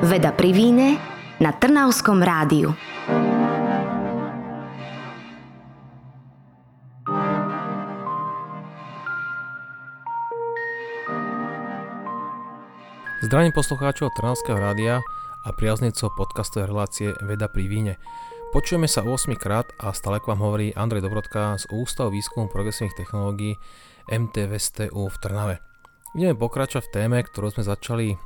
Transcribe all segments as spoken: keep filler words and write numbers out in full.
Veda pri víne na Trnavskom rádiu. Zdravím poslucháčov Trnavského rádia a priaznicov podcastovej relácie Veda pri víne. Počujeme sa osem krát a stále k vám hovorí Andrej Dobrodka z Ústavu výskumu progresívnych technológií em té vé es té ú v Trnave. Ideme pokračovať v téme, ktorú sme začali e,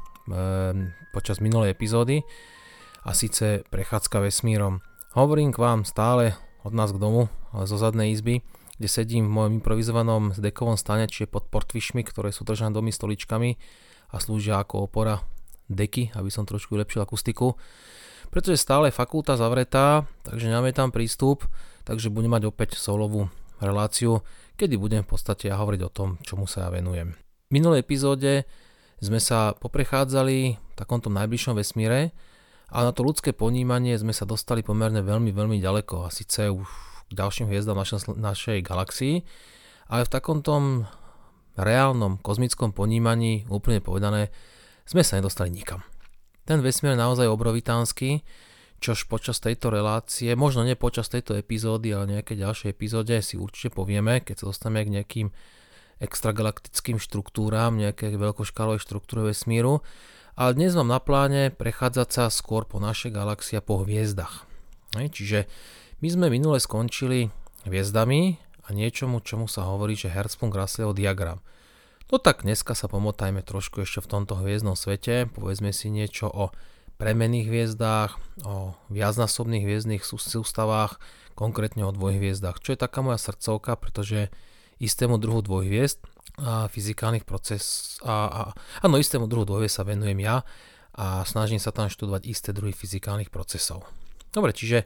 počas minulej epizódy, a síce prechádzka vesmírom. Hovorím k vám stále od nás k domu, ale zo zadnej izby, kde sedím v mojom improvizovanom dekovom stane, čiže pod portvišmi, ktoré sú držané domy stoličkami a slúžia ako opora deky, aby som trošku vylepšil akustiku. Pretože stále je fakulta zavretá, takže nemáme tam prístup, takže budem mať opäť solovú reláciu, kedy budem v podstate ja hovoriť o tom, čomu sa ja venujem. V minulej epizóde sme sa poprechádzali v takomto najbližšom vesmíre a na to ľudské ponímanie sme sa dostali pomerne veľmi, veľmi ďaleko, a síce už k ďalším hviezdam našej, našej galaxii, ale v takomto reálnom kozmickom ponímaní, úplne povedané, sme sa nedostali nikam. Ten vesmír je naozaj obrovitánsky, čož počas tejto relácie, možno nie počas tejto epizódy, ale nejakej ďalšej epizóde si určite povieme, keď sa dostaneme k nejakým extragalaktickým štruktúram, nejaké veľkoškálovej štruktúre vesmíru. Ale dnes mám na pláne prechádzať sa skôr po našej galaxii a po hviezdach. Čiže my sme minule skončili hviezdami a niečomu, čomu sa hovorí, že Hertzsprung-Russellov diagram. No tak dneska sa pomotajme trošku ešte v tomto hviezdnom svete, povedzme si niečo o premenných hviezdách, o viacnásobných hviezdnych sústavách, konkrétne o dvojhviezdách, čo je taká moja srdcovka, pretože istému druhu dvojhviezd a fyzikálnych proces a, a áno, istému druhu dvojhviezd sa venujem ja a snažím sa tam študovať isté druhy fyzikálnych procesov. Dobre, čiže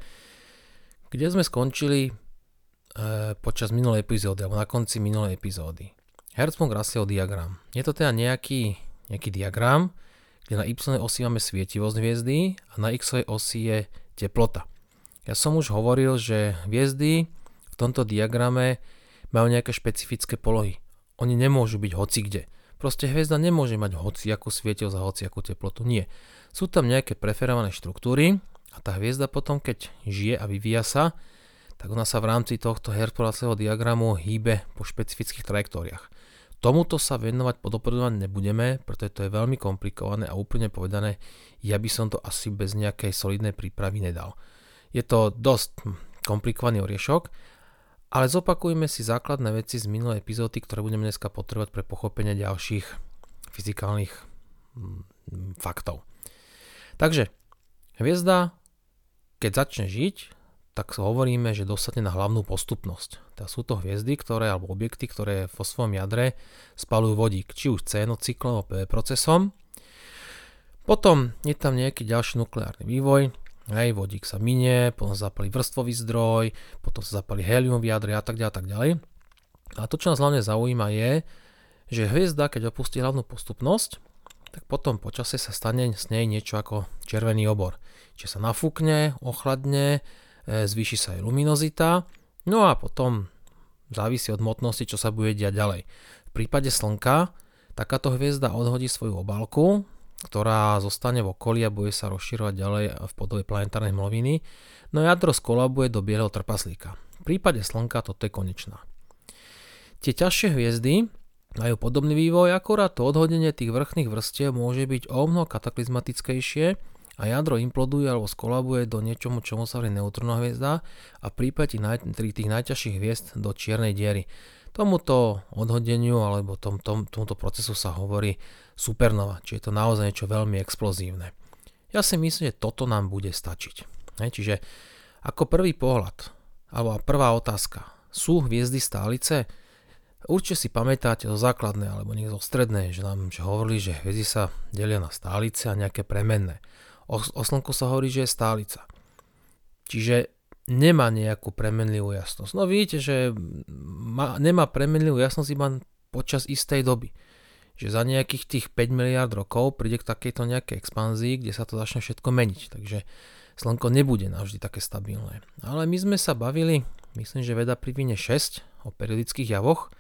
kde sme skončili e, počas minulej epizódy, alebo na konci minulej epizódy? Hertzsprung-Russellov diagram. Je to teda nejaký, nejaký diagram, kde na y osi máme svietivosť hviezdy a na x osi je teplota. Ja som už hovoril, že hviezdy v tomto diagrame majú nejaké špecifické polohy. Oni nemôžu byť hocikde. Proste hviezda nemôže mať hociakú svietivosť a hociakú teplotu. Nie. Sú tam nejaké preferované štruktúry a tá hviezda potom, keď žije a vyvíja sa, tak ona sa v rámci tohto Hertzsprung-Russellov diagramu hýbe po špecifických trajektóriách. Tomuto sa venovať podopredovane nebudeme, pretože to je veľmi komplikované a úplne povedané, ja by som to asi bez nejakej solidnej prípravy nedal. Je to dosť komplikovaný oriešok, ale zopakujme si základné veci z minulej epizódy, ktoré budeme dneska potrebovať pre pochopenie ďalších fyzikálnych faktov. Takže hviezda, keď začne žiť, tak hovoríme, že dosadne na hlavnú postupnosť. Teda sú to hviezdy, ktoré, alebo objekty, ktoré vo svojom jadre spaľujú vodík, či už cénocyklom alebo procesom. Potom je tam nejaký ďalší nukleárny vývoj, hej, vodík sa minie, potom sa zapálí vrstvový zdroj, potom sa zapálí helium v jadre a tak ďalej, a tak ďalej. A to, čo nás hlavne zaujíma, je, že hviezda, keď opustí hlavnú postupnosť, tak potom počasie sa stane s nej niečo ako červený obor. Čiže sa nafúkne, ochladne, zvýši sa aj luminozita, no a potom závisí od hmotnosti, čo sa bude diať ďalej. V prípade Slnka takáto hviezda odhodí svoju obálku, ktorá zostane v okolí a bude sa rozširovať ďalej v podobe planetárnej hmloviny, no jadro skolabuje do bieleho trpaslíka. V prípade Slnka toto je konečná. Tie ťažšie hviezdy majú podobný vývoj, akorát to odhodenie tých vrchných vrstiev môže byť omnoho kataklizmatickejšie a jadro imploduje alebo skolabuje do niečomu, čomu sa hovorí neutrónna hviezda, a v prípade tých, naj, tých najťažších hviezd do čiernej diery. Tomuto odhodeniu alebo tom, tom, tomuto procesu sa hovorí supernova, čiže je to naozaj niečo veľmi explozívne. Ja si myslím, že toto nám bude stačiť. Hej, čiže ako prvý pohľad, alebo prvá otázka, sú hviezdy stálice? Určite si pamätáte zo základnej alebo nie zo strednej, že nám že hovorili, že hviezdy sa delia na stálice a nejaké premenné. O, o Slnku sa hovorí, že je stálica. Čiže nemá nejakú premenlivú jasnosť. No vidíte, že má, nemá premenlivú jasnosť iba počas istej doby. Že za nejakých tých päť miliárd rokov príde k takejto nejakej expanzii, kde sa to začne všetko meniť. Takže Slnko nebude navždy také stabilné. Ale my sme sa bavili, myslím, že Veda pri víne šesť o periodických javoch,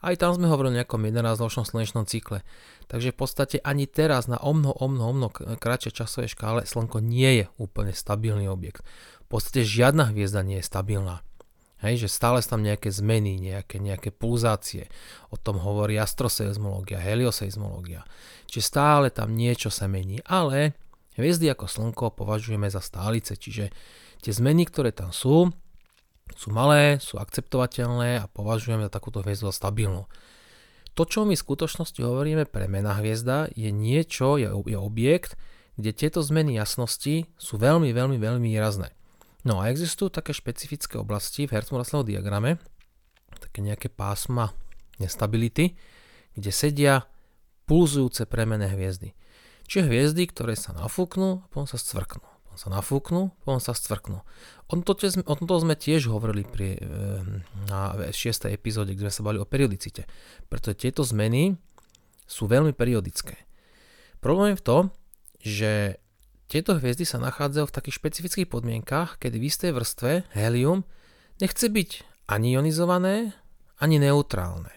Aj tam sme hovorili o nejakom jedenásťročnom slnečnom cykle. Takže v podstate ani teraz na o mnoho, o mnoho, o mnoho kratšej časovej škále Slnko nie je úplne stabilný objekt. V podstate žiadna hviezda nie je stabilná. Hej, že stále sú tam nejaké zmeny, nejaké, nejaké pulzácie. O tom hovorí astroseizmológia, helioseizmológia. Čiže stále tam niečo sa mení. Ale hviezdy ako Slnko považujeme za stálice. Čiže tie zmeny, ktoré tam sú, sú malé, sú akceptovateľné a považujeme za takúto hviezdu za stabilnú. To, čo my v skutočnosti hovoríme premenná hviezda, je niečo, je, je objekt, kde tieto zmeny jasnosti sú veľmi, veľmi, veľmi výrazné. No a existujú také špecifické oblasti v Hertzsprungovskom diagrame, také nejaké pásma nestability, kde sedia pulzujúce premenné hviezdy. Čiže hviezdy, ktoré sa nafúknú a potom sa scvrknú. Potom sa nafúknú, potom sa scvrknú. O tomto, o tomto sme tiež hovorili pri, na šiestej epizóde, kde sme sa bavili o periodicite. Pretože tieto zmeny sú veľmi periodické. Problém je v tom, že tieto hviezdy sa nachádzajú v takých špecifických podmienkach, kedy v istej vrstve helium nechce byť ani ionizované, ani neutrálne.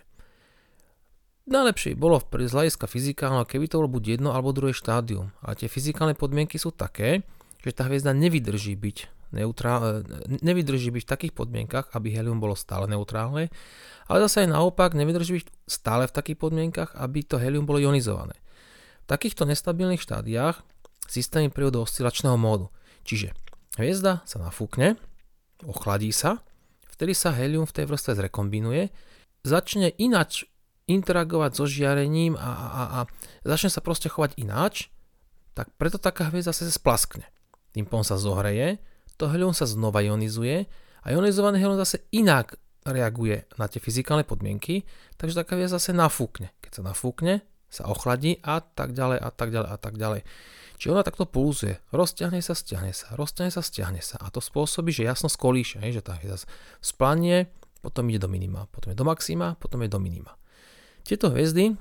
Najlepšie bolo z hľadiska fyzikálneho, keby to bolo buď jedno alebo druhé štádium. Ale tie fyzikálne podmienky sú také, že tá hviezda nevydrží byť, neutrál, nevydrží byť v takých podmienkach, aby helium bolo stále neutrálne, ale zase aj naopak nevydrží byť stále v takých podmienkach, aby to helium bolo ionizované. V takýchto nestabilných štádiách systémy prídu do oscilačného módu. Čiže hviezda sa nafúkne, ochladí sa, vtedy sa helium v tej vrstve zrekombinuje, začne ináč interagovať so žiarením a, a, a začne sa proste chovať ináč, tak preto taká hviezda sa splaskne. Tým pádom sa zohreje, to helium sa znova ionizuje a ionizovaný helium zase inak reaguje na tie fyzikálne podmienky, takže taká hviezda zase nafúkne. Keď sa nafúkne, sa ochladí a tak ďalej a tak ďalej a tak ďalej. Čiže ona takto pulzuje, rozťahne sa, stiahne sa, rozťahne sa, stiahne sa a to spôsobí, že jasnosť kolíše, že tá hviezda splanie, potom ide do minima, potom je do maxima, potom je do minima. Tieto hviezdy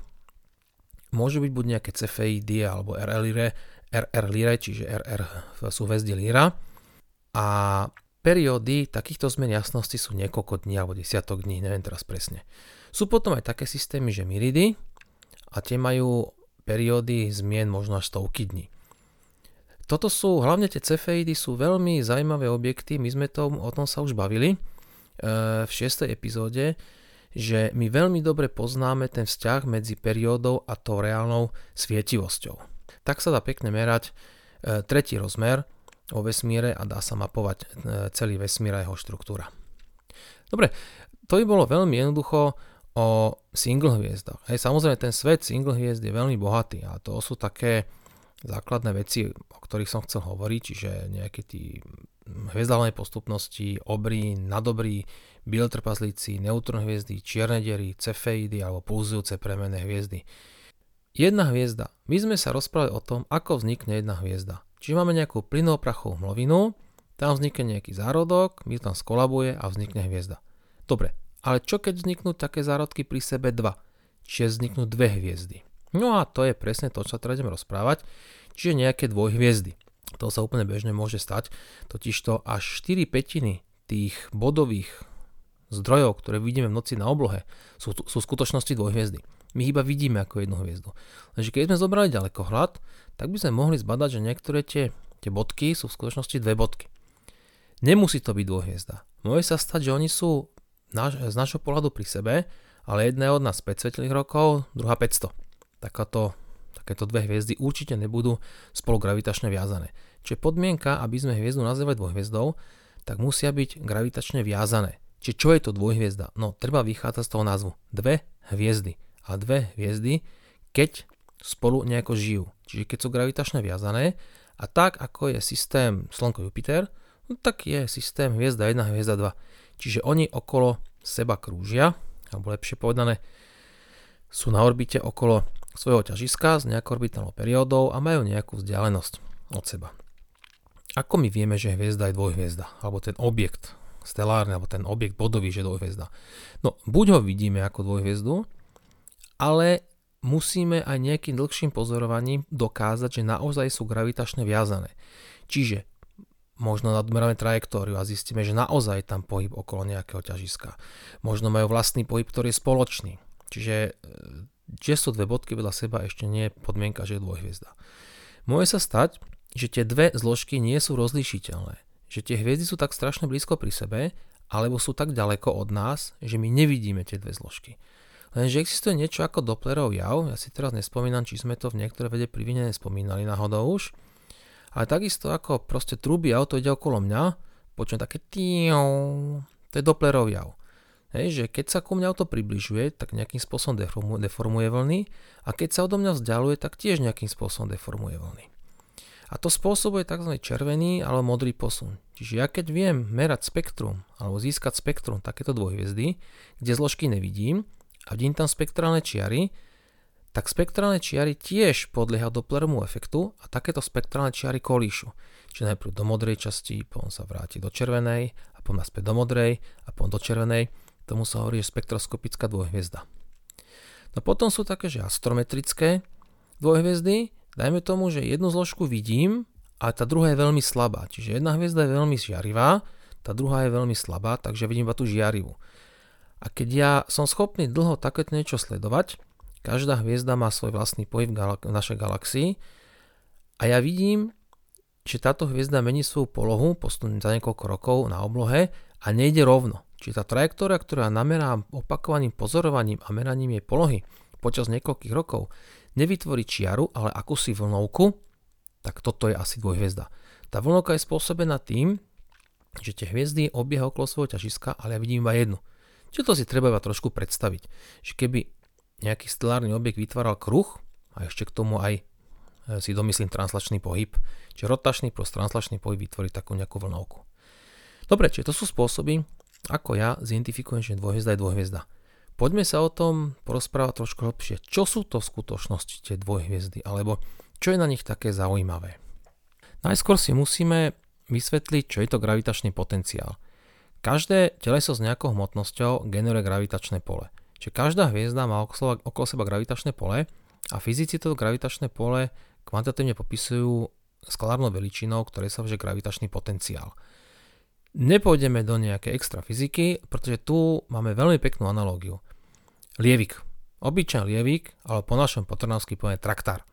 môžu byť buď nejaké cefeidy alebo er er Lyrae, er er Lyrae, čiže er er sú hviezdy Lyra a periódy takýchto zmien jasnosti sú niekoľko dní alebo desiatok dní, neviem teraz presne. Sú potom aj také systémy, že myridy a tie majú periódy zmien možno až stovky dní. Toto sú, hlavne tie cefeidy sú veľmi zaujímavé objekty, my sme to, o tom sa už bavili e, v šiestej epizóde, že my veľmi dobre poznáme ten vzťah medzi periódou a tou reálnou svietivosťou. Tak sa dá pekne merať e, tretí rozmer vo vesmíre a dá sa mapovať e, celý vesmír a jeho štruktúra. Dobre, to by bolo veľmi jednoducho o single hviezdach. Hej, samozrejme ten svet single hviezd je veľmi bohatý a to sú také základné veci, o ktorých som chcel hovoriť, čiže nejaké tí hviezdalnej postupnosti, obry, nadobry, bieletrpazlíci, neutron hviezdy, čierne diery, cefeidy alebo pulzujúce premenné hviezdy. Jedna hviezda. My sme sa rozprávali o tom, ako vznikne jedna hviezda. Čiže máme nejakú plynoprachovú hmlovinu, tam vznikne nejaký zárodok, my tam skolabuje a vznikne hviezda. Dobre, ale čo keď vzniknú také zárodky pri sebe dva? Čiže vzniknú dve hviezdy. No a to je presne to, čo teda ideme rozprávať, čiže nejaké dvojhviezdy. To sa úplne bežne môže stať, totižto až štyri pätiny tých bodových zdrojov, ktoré vidíme v noci na oblohe, sú, sú v skutočnosti dvojhviezdy. My iba vidíme ako jednu hviezdu. Lenže keď sme zobrali ďalekohľad, tak by sme mohli zbadať, že niektoré tie, tie bodky sú v skutočnosti dve bodky. Nemusí to byť dvojhviezda. Môže sa stať, že oni sú naš, z našho pohľadu pri sebe, ale jedna je od nás päť svetelných rokov, druhá päťsto. Takáto, takéto dve hviezdy určite nebudú spolu gravitačne viazané. Čiže podmienka, aby sme hviezdu nazvali dvojhviezdou, tak musia byť gravitačne viazané. Čiže čo je to dvojhviezda? No, treba vychádzať z toho názvu. Dve hviezdy. A dve hviezdy, keď spolu nejako žijú. Čiže keď sú gravitačne viazané a tak ako je systém Slnko Jupiter, no tak je systém hviezda jedna, hviezda dva. Čiže oni okolo seba krúžia, alebo lepšie povedané, sú na orbite okolo svojho ťažiska s nejakou orbitálnou periódou a majú nejakú vzdialenosť od seba. Ako my vieme, že hviezda je dvojhviezda, alebo ten objekt stelárny, alebo ten objekt bodový, že je dvojhviezda? No, buď ho vidíme ako dvojhviezdu, ale musíme aj nejakým dlhším pozorovaním dokázať, že naozaj sú gravitačne viazané. Čiže možno nadmeráme trajektóriu a zistíme, že naozaj tam pohyb okolo nejakého ťažiska. Možno majú vlastný pohyb, ktorý je spoločný. Čiže že sú dve bodky vedľa seba ešte nie je podmienka, že je dvojhviezda. Môže sa stať, že tie dve zložky nie sú rozlíšiteľné. Že tie hviezdy sú tak strašne blízko pri sebe, alebo sú tak ďaleko od nás, že my nevidíme tie dve zložky. Lenže existuje niečo ako Dopplerov jav, ja si teraz nespomínam, či sme to v niektorej vede pri víne nespomínali náhodou už, ale takisto ako proste trúby auto ide okolo mňa, počujem také tíou, to je Dopplerov jav. Hej, že keď sa ku mňa auto približuje, tak nejakým spôsobom deformuje, deformuje vlny a keď sa odo mňa vzdialuje, tak tiež nejakým spôsobom deformuje vlny. A to spôsobuje tzv. Červený alebo modrý posun. Čiže ja keď viem merať spektrum alebo získať spektrum takéto dvojhviezdy, kde zložky nevidím a vidím tam spektrálne čiary, tak spektrálne čiary tiež podliehajú Dopplerovmu efektu a takéto spektrálne čiary kolíšu. Čiže najprv do modrej časti, potom sa vráti do červenej a potom naspäť do modrej a potom do červenej. Tomu sa hovorí, že spektroskopická dvojhviezda. No potom sú také, že astrometrické dvojhviezdy. Dajme tomu, že jednu zložku vidím, ale tá druhá je veľmi slabá. Čiže jedna hviezda je veľmi žiarivá, tá druhá je veľmi slabá, takže vidím iba tú žiarivú. A keď ja som schopný dlho takéto niečo sledovať, každá hviezda má svoj vlastný pohyb v, gal- v našej galaxii a ja vidím, že táto hviezda mení svoju polohu postupne za niekoľko rokov na oblohe a nejde rovno. Čiže tá trajektória, ktorá namerám opakovaným pozorovaním a meraním jej polohy počas niekoľkých rokov, nevytvorí čiaru, ale akúsi vlnovku, tak toto je asi dvojhviezda. Tá vlnovka je spôsobená tým, že tie hviezdy obieha okolo svojho ťažiska, ale ja vidím iba jednu. Čiže to si treba iba trošku predstaviť. Že keby nejaký stelárny objekt vytváral kruh, a ešte k tomu aj si domyslím translačný pohyb, čiže rotačný plus translačný pohyb vytvorí takú nejakú vlnovku. Dobre, čiže to sú spôsoby, ako ja zidentifikujem, že dvojhviezda je dvojhviezda. Poďme sa o tom porozprávať trošku hlbšie. Čo sú to v skutočnosti tie dvojhviezdy, alebo čo je na nich také zaujímavé? Najskôr si musíme vysvetliť, čo je to gravitačný potenciál. Každé teleso s nejakou hmotnosťou generuje gravitačné pole. Čiže každá hviezda má okolo, okolo seba gravitačné pole a fyzici toto gravitačné pole kvantitatívne popisujú skalárnou veličinou, ktoré sa volá gravitačný potenciál. Nepôjdeme do nejakej extra fyziky, pretože tu máme veľmi peknú analógiu. Lievik. Obyčajný lievik, ale po našom potrnavsky poviem traktár.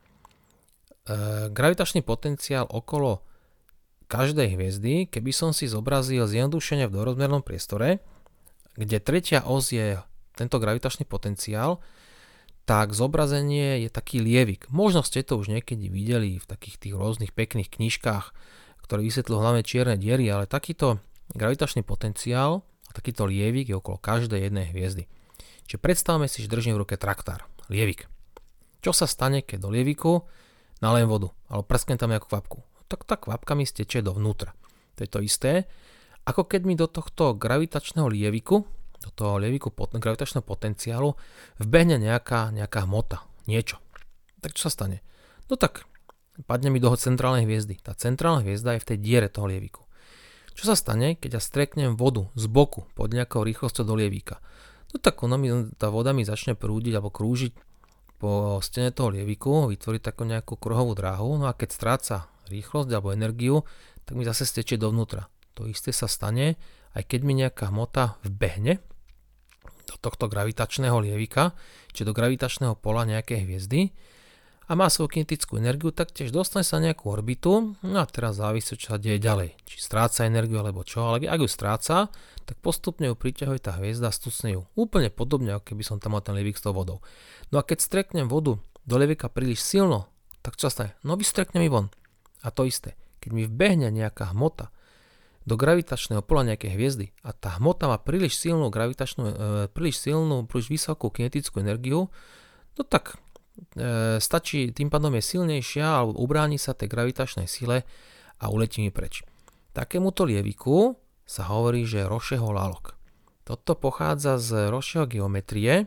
E, gravitačný potenciál okolo každej hviezdy, keby som si zobrazil zjednodušene v dvorozmernom priestore, kde tretia os je tento gravitačný potenciál, tak zobrazenie je taký lievik. Možno ste to už niekedy videli v takých tých rôznych pekných knižkách, ktoré vysvetľujú hlavne čierne diery, ale takýto gravitačný potenciál a takýto lievik je okolo každej jednej hviezdy. Čiže predstavme si, že držím v ruke traktár, lievik. Čo sa stane, keď do lieviku nalejem vodu, alebo prsknem tam nejakú kvapku? Tak tá kvapka mi stečie dovnútra. To je to isté, ako keď mi do tohto gravitačného lieviku, do toho lieviku pot- gravitačného potenciálu vbehne nejaká, nejaká hmota, niečo. Tak čo sa stane? No tak, padne mi do centrálnej hviezdy. Tá centrálna hviezda je v tej diere toho lieviku. Čo sa stane, keď ja streknem vodu z boku pod nejakou rýchlosťou do lievika? No tak ono mi, tá voda mi začne prúdiť alebo krúžiť po stene toho lieviku, vytvorí takú nejakú kruhovú dráhu, no a keď stráca rýchlosť alebo energiu, tak mi zase stečie dovnútra. To isté sa stane, aj keď mi nejaká hmota vbehne do tohto gravitačného lievika, či do gravitačného pola nejakej hviezdy, a má svoju kinetickú energiu, tak tiež dostane sa nejakú orbitu, no a teraz závisí, čo sa deje ďalej. Či stráca energiu alebo čo, ale ak ju stráca, tak postupne ju priťahuje tá hviezda a stucne ju. Úplne podobne, ako keby som tam mal ten lievik s tou vodou. No a keď streknem vodu do lievika príliš silno, tak čo sa stane? No vystrekne mi von. A to isté, keď mi vbehne nejaká hmota do gravitačného pola nejakej hviezdy a tá hmota má príliš silnú gravitačnú, e, príliš silnú, príliš vysokú kinetickú energiu, no tak E, stačí, tým pádom je silnejšia alebo ubráni sa tej gravitačnej sile a uletí mi preč. Takémuto lieviku sa hovorí, že Rocheho lalok. Toto pochádza z Rocheho geometrie,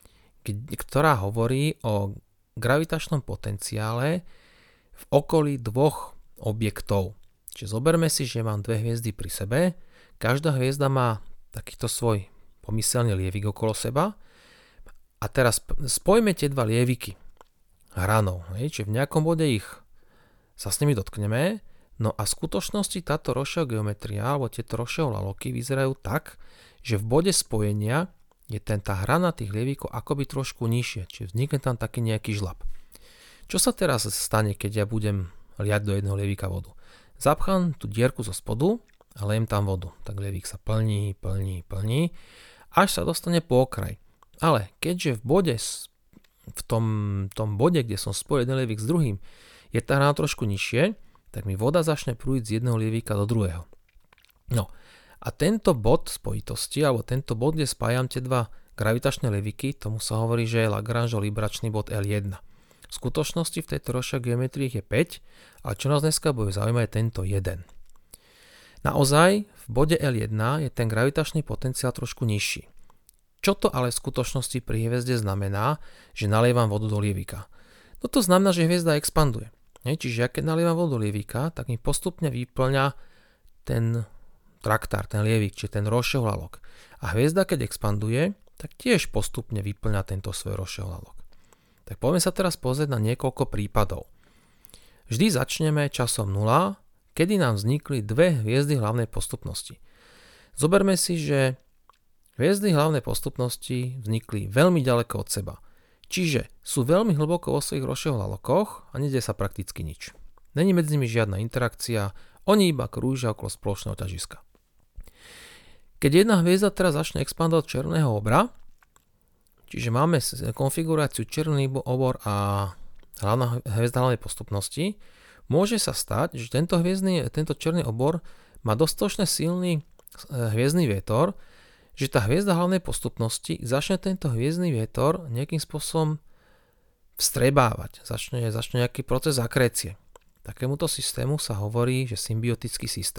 ktorá hovorí o gravitačnom potenciále v okolí dvoch objektov. Čiže zoberme si, že mám dve hviezdy pri sebe, každá hviezda má takýto svoj pomyselný lievik okolo seba. A teraz spojme tie dva lieviky hranou, hej, čiže v nejakom bode ich sa s nimi dotkneme, no a v skutočnosti táto Rocheho geometria alebo tieto Rocheho laloky vyzerajú tak, že v bode spojenia je ten, tá hrana tých lievíkov akoby trošku nižšie, čiže vznikne tam taký nejaký žlab. Čo sa teraz stane, keď ja budem liať do jedného lievíka vodu? Zapchám tú dierku zo spodu a lejem tam vodu. Tak lievík sa plní, plní, plní, až sa dostane po okraj. Ale keďže v bode, v tom, tom bode, kde som spojil jeden lievik s druhým, je tá hrana trošku nižšie, tak mi voda začne prúdiť z jedného lievíka do druhého. No a tento bod spojitosti, alebo tento bod, kde spájam tie dva gravitačné lieviky, tomu sa hovorí, že je Lagrangeov libračný bod el jeden. V skutočnosti v tejto rozšak geometrii je päť, ale čo nás dneska bude zaujímať je tento jeden. Naozaj v bode el jeden je ten gravitačný potenciál trošku nižší. Čo to ale v skutočnosti pri hviezde znamená, že nalievam vodu do lievika? No to znamená, že hviezda expanduje. Čiže ja keď nalievam vodu do lievika, tak mi postupne vyplňa ten traktár, ten lievik, čiže ten rozšehlalok. A hviezda, keď expanduje, tak tiež postupne vyplňa tento svoj rozšehlalok. Tak poďme sa teraz pozrieť na niekoľko prípadov. Vždy začneme časom nula, kedy nám vznikli dve hviezdy hlavnej postupnosti. Zoberme si, že hviezdy hlavnej postupnosti vznikli veľmi ďaleko od seba. Čiže sú veľmi hlboko vo svojich rozšehlalokoch a nedie sa prakticky nič. Není medzi nimi žiadna interakcia, oni iba krúžia okolo spoločného ťažiska. Keď jedna hviezda teraz začne expandovať červeného obra, čiže máme konfiguráciu červený obor a hlavná hviezda hlavnej postupnosti, môže sa stať, že tento, hviezdny, tento černý obor má dostatočne silný hviezdny vietor, že tá hviezda hlavnej postupnosti začne tento hviezdny vietor nejakým spôsobom vstrebávať, začne, začne nejaký proces akrécie. Takémuto systému sa hovorí, že symbiotický systém.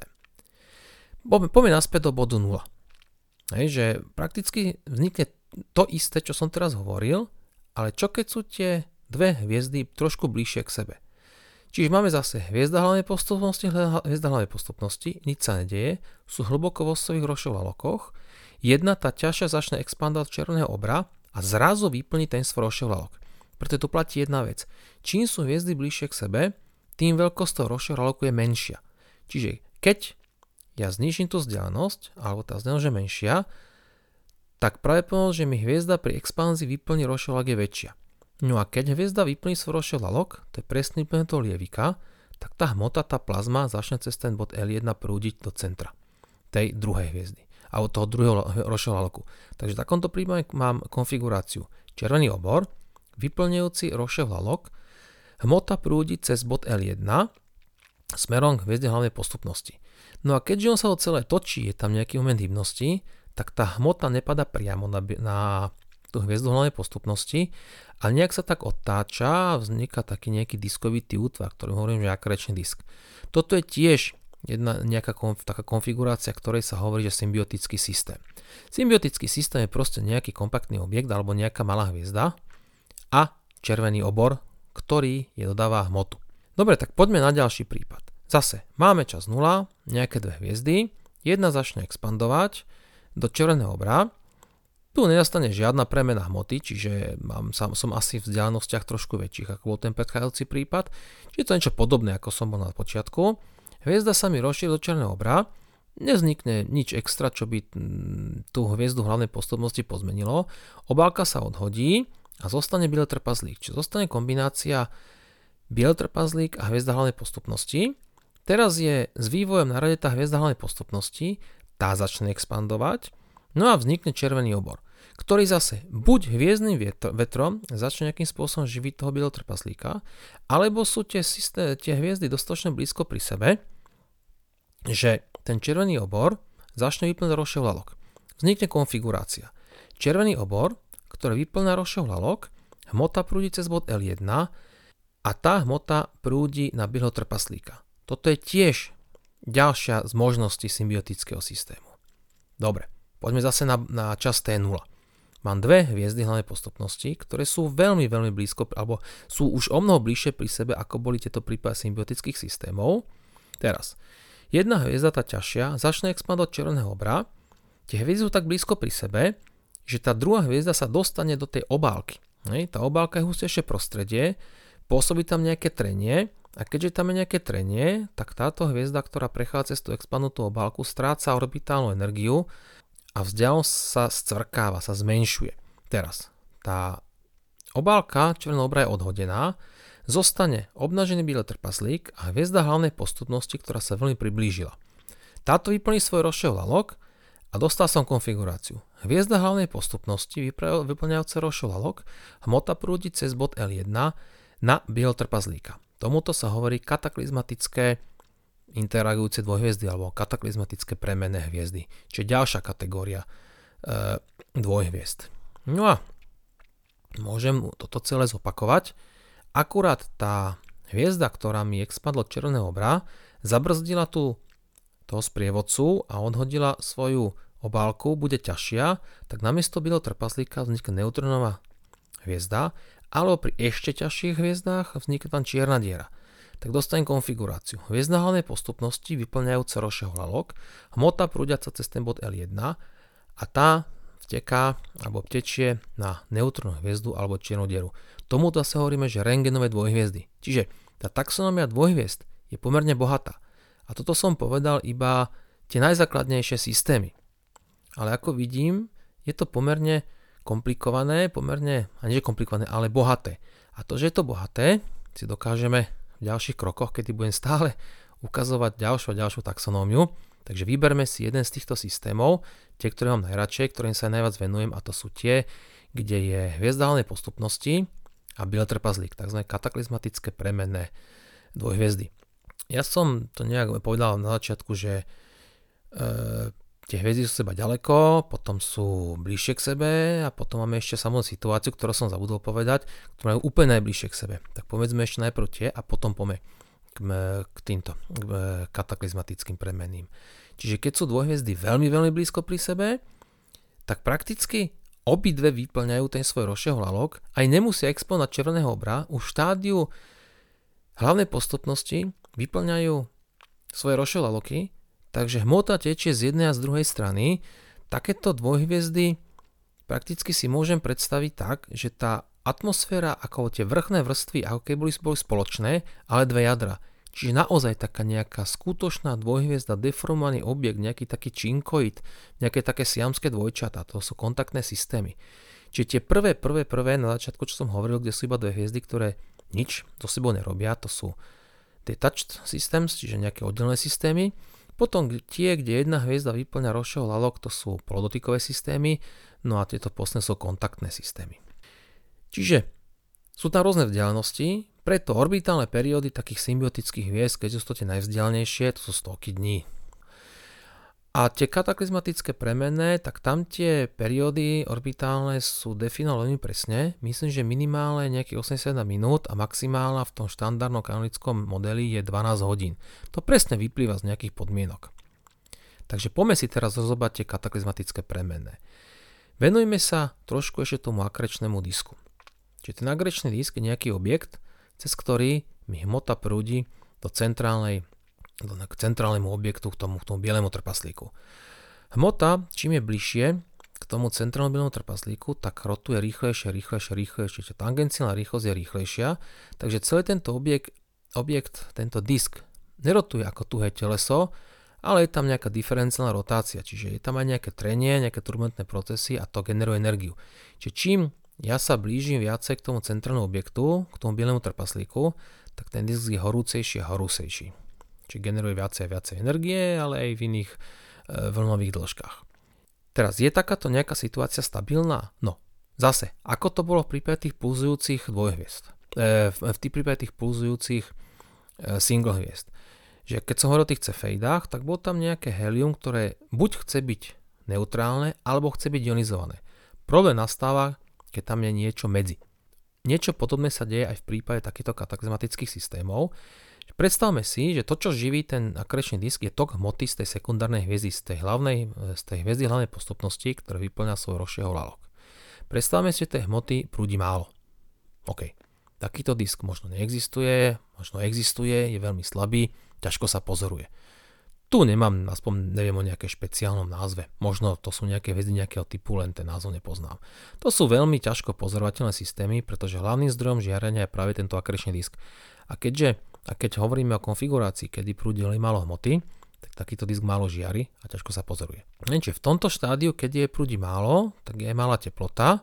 Poďme naspäť do bodu nula. Hej, že prakticky vznikne to isté, čo som teraz hovoril, ale čo keď sú tie dve hviezdy trošku bližšie k sebe. Čiže máme zase hviezda hlavnej postupnosti, hviezda hlavnej postupnosti, nič sa nedeje, sú hlboko vo svojich rozšehľalokoch, jedna tá ťažšia začne expandovať červeného obra a zrazu vyplní ten svoj rozšehľalok. Preto tu platí jedna vec. Čím sú hviezdy bližšie k sebe, tým veľkosť toho rozšehľaloku je menšia. Čiže keď ja znižím tú vzdialenosť, alebo tá vzdialenosť je menšia, tak pravdepodobne, že mi hviezda pri expanzii vyplní rozšehľalok je väčšia. No a keď hviezda vyplní svoj rozšehľalok, to je presný plný toho lievika, tak tá hmota, tá plazma začne cez ten bod el jeden prúdiť do centra tej druhej hviezdy, alebo toho druhého rozšehľaloku. Takže v takomto prípade mám konfiguráciu červený obor, vyplňujúci rozšehľalok, hmota prúdi cez bod el jeden smerom k hviezde hlavnej postupnosti. No a keďže on sa to celé točí, je tam nejaký moment hybnosti, tak tá hmota nepada priamo na, na tú hviezdu hlavnej postupnosti, ale nejak sa tak otáča a vzniká taký nejaký diskovitý útvar, ktorý hovorím, že akrečný disk. Toto je tiež jedna nejaká konf, taká konfigurácia, ktorej sa hovorí, že symbiotický systém. Symbiotický systém je proste nejaký kompaktný objekt alebo nejaká malá hviezda a červený obor, ktorý je dodáva hmotu. Dobre, tak poďme na ďalší prípad. Zase máme čas nula, nejaké dve hviezdy, jedna začne expandovať do červeného obra, tu nenastane žiadna premena hmoty, čiže mám, som, som asi v vzdialenostiach trošku väčších ako bol ten predchádzajúci prípad, čiže to je niečo podobné ako som bol na počiatku. Hviezda sa mi rozšíri do červeného obra, nevznikne nič extra, čo by tú hviezdu hlavnej postupnosti pozmenilo, obálka sa odhodí a zostane biely trpazlík, čiže zostane kombinácia biely trpazlík a hviezda hlavnej postupnosti. Teraz je s vývojom na rade tá hviezda hlavnej postupnosti, tá začne expandovať, no a vznikne červený obor, ktorý zase buď hviezdnym vetrom začne nejakým spôsobom živiť toho bieleho trpaslíka, alebo sú tie, systé, tie hviezdy dostatočne blízko pri sebe, že ten červený obor začne vyplňať rozšehľalok. Vznikne konfigurácia. Červený obor, ktorý vyplňa rozšehľalok, hmota prúdi cez bod el jeden a tá hmota prúdi na bieleho trpaslíka. Toto je tiež ďalšia z možností symbiotického systému. Dobre, poďme zase na, na čas té nula. Mám dve hviezdy hlavnej postupnosti, ktoré sú veľmi, veľmi blízko, alebo sú už o mnoho bližšie pri sebe, ako boli tieto prípady symbiotických systémov. Teraz, jedna hviezda, tá ťažšia, začne expandovať červeného obra, tie hviezdy sú tak blízko pri sebe, že tá druhá hviezda sa dostane do tej obálky. Hej, tá obálka je hustejšie prostredie, pôsobí tam nejaké trenie, a keďže tam je nejaké trenie, tak táto hviezda, ktorá prechádza cez tú expandnutú obálku, stráca orbitálnu energiu a vzdialenosť sa scvrkáva, sa zmenšuje. Teraz, tá obálka červeného obra je odhodená, zostane obnažený biely trpaslík a hviezda hlavnej postupnosti, ktorá sa veľmi priblížila. Táto vyplní svoj rozšeho lalok a dostal som konfiguráciu. Hviezda hlavnej postupnosti vyplňajúce rozšeho lalok, hmota prúdi cez bod el jeden na bieleho trpaslíka. Tomuto sa hovorí kataklizmatické interagujúce dvojhviezdy alebo kataklizmatické premenné hviezdy, čiže ďalšia kategória e, dvojhviezd. No a môžem toto celé zopakovať. Akurát tá hviezda, ktorá mi expadla od červeného obra, zabrzdila tu toho sprievodcu a odhodila svoju obálku, bude ťažšia, tak namiesto bieleho trpaslíka vznikne neutronová hviezda, alebo pri ešte ťažších hviezdách vznikne tam čierna diera. Tak dostanem konfiguráciu. Hviezda hlavnej postupnosti vyplňajúce rozšeho lalok, hmota prúdiaca cez ten bod el jeden a tá vteká alebo tečie na neutrónovú hviezdu alebo čiernu dieru. Tomuto sa hovoríme, že rentgenové dvojhviezdy. Čiže tá taxonómia dvojhviezd je pomerne bohatá. A toto som povedal iba tie najzákladnejšie systémy. Ale ako vidím, je to pomerne komplikované, pomerne, ani že komplikované, ale bohaté. A to, že je to bohaté, si dokážeme v ďalších krokoch, kedy budem stále ukazovať ďalšiu a ďalšiu taxonómiu. Takže vyberme si jeden z týchto systémov, tie, ktoré mám najradšej, ktorým sa najviac venujem, a to sú tie, kde je hviezda hlavnej postupnosti a biely trpaslík, tzv. Kataklizmatické premenné dvojhviezdy. Ja som to nejak povedal na začiatku, že e, tie hviezdy sú seba ďaleko, potom sú bližšie k sebe a potom máme ešte samotnú situáciu, ktorú som zabudol povedať, ktoré majú úplne najbližšie k sebe. Tak povedzme ešte najprv tie a potom poďme k, k týmto k kataklizmatickým premenným. Čiže keď sú dvojhviezdy veľmi, veľmi blízko pri sebe, tak prakticky obidve vyplňajú ten svoj rozšeho lalok, aj nemusia exponovať červeného obra, už v štádiu hlavnej postupnosti vyplňajú svoje rozšeho laloky, takže hmota tečie z jednej a z druhej strany. Takéto dvojhviezdy prakticky si môžem predstaviť tak, že tá atmosféra, ako tie vrchné vrstvy, ako keby boli, boli spoločné, ale dve jadra. Čiže naozaj taká nejaká skutočná dvojhviezda, deformovaný objekt, nejaký taký činkoid, nejaké také siamské dvojčatá, to sú kontaktné systémy. Čiže tie prvé, prvé, prvé na začiatku, čo som hovoril, kde sú iba dve hviezdy, ktoré nič so sebou nerobia, to sú detached systems, čiže nejaké oddelené systémy. Potom tie, kde jedna hviezda vyplňa rozšeho lalok, to sú polodotykové systémy, no a tieto posledné sú kontaktné systémy. Čiže sú tam rôzne vzdialenosti, preto orbitálne periódy takých symbiotických hviezd, keď sú to tie najvzdialenejšie, to sú stovky dní. A tie kataklizmatické premenné, tak tam tie periódy orbitálne sú definované veľmi presne. Myslím, že minimálne nejakých osemdesiatjeden minút a maximálna v tom štandardnom kanonickom modeli je dvanásť hodín. To presne vyplýva z nejakých podmienok. Takže poďme si teraz rozobrať tie kataklizmatické premenné. Venujme sa trošku ešte tomu akrečnému disku. Čiže ten akrečný disk je nejaký objekt, cez ktorý mi hmota prúdi do centrálnej k centrálnemu objektu, k tomu, k tomu bielemu trpaslíku. Hmota, čím je bližšie k tomu centrálnemu bielemu trpaslíku, tak rotuje rýchlejšie, rýchlejšie, rýchlejšie. Čiže tangenciálna rýchlosť je rýchlejšia, takže celý tento objekt, objekt, tento disk nerotuje ako tuhé teleso, ale je tam nejaká diferenciálna rotácia, čiže je tam aj nejaké trenie, nejaké turbulentné procesy a to generuje energiu. Čiže čím ja sa blížim viacej k tomu centrálnemu objektu, k tomu bielemu trpaslíku, tak ten disk je horúcejší a horúcejší. Čiže generuje viacej a viacej energie, ale aj v iných e, vlnových dĺžkach. Teraz, je takáto nejaká situácia stabilná? No, zase, ako to bolo v prípade tých pulzujúcich dvojhviezd, e, v, v tých prípade tých pulzujúcich e, single hviezd. Že keď som hovoril o tých cefeidách, tak bolo tam nejaké helium, ktoré buď chce byť neutrálne, alebo chce byť ionizované. Problém nastáva, keď tam je niečo medzi. Niečo podobné sa deje aj v prípade takýchto kataklizmatických systémov. Predstavme si, že to, čo živí ten akrečný disk, je tok hmoty z tej sekundárnej hviezdy, z tej, hlavnej, z tej hviezdy hlavnej postupnosti, ktorá vyplňa svoj rozšieho lalok. Predstavme si, že tej hmoty prúdi málo. OK. Takýto disk možno neexistuje, možno existuje, je veľmi slabý, ťažko sa pozoruje. Tu nemám, aspoň neviem o nejaké špeciálnom názve. Možno to sú nejaké hviezdy nejakého typu, len ten názov nepoznám. To sú veľmi ťažko pozorovateľné systémy, pretože hlavným zdrojom žiarenia je práve tento akrečný disk. A keďže A keď hovoríme o konfigurácii, kedy prúdi len málo hmoty, tak takýto disk málo žiari a ťažko sa pozoruje. Lenže v tomto štádiu, keď je prúdi málo, tak je malá teplota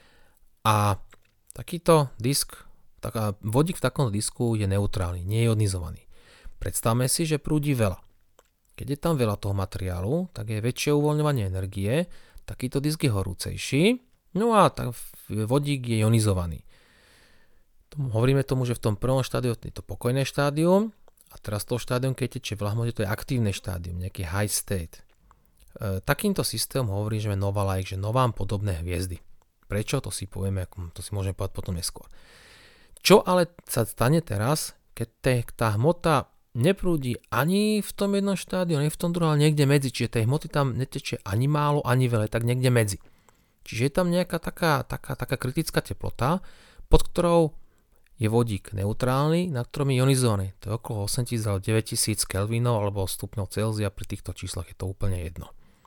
a takýto disk, taká, vodík v takom disku je neutrálny, nie je ionizovaný. Predstavme si, že prúdi veľa. Keď je tam veľa toho materiálu, tak je väčšie uvoľňovanie energie, takýto disk je horúcejší, no a tak vodík je ionizovaný. Hovoríme tomu, že v tom prvom štádiu je to pokojné štádium a teraz to štádium, keď teče v lahmote, to je aktívne štádium, nejaký high state. E, takýmto systémom hovorí, že Nova-like, že novám podobné hviezdy. Prečo? To si povieme, to si môžeme povedať potom neskôr. Čo ale sa stane teraz, keď te, tá hmota neprúdi ani v tom jednom štádiu, ani v tom druhom, ale niekde medzi, čiže tej hmoty tam netečie ani málo, ani veľa, tak niekde medzi. Čiže je tam nejaká taká, taká, taká kritická teplota, pod ktorou je vodík neutrálny, na ktorom je ionizovaný. To je okolo osemtisíc alebo deväťtisíc Kelvinov alebo stupňov Celzia, pri týchto číslach je to úplne jedno.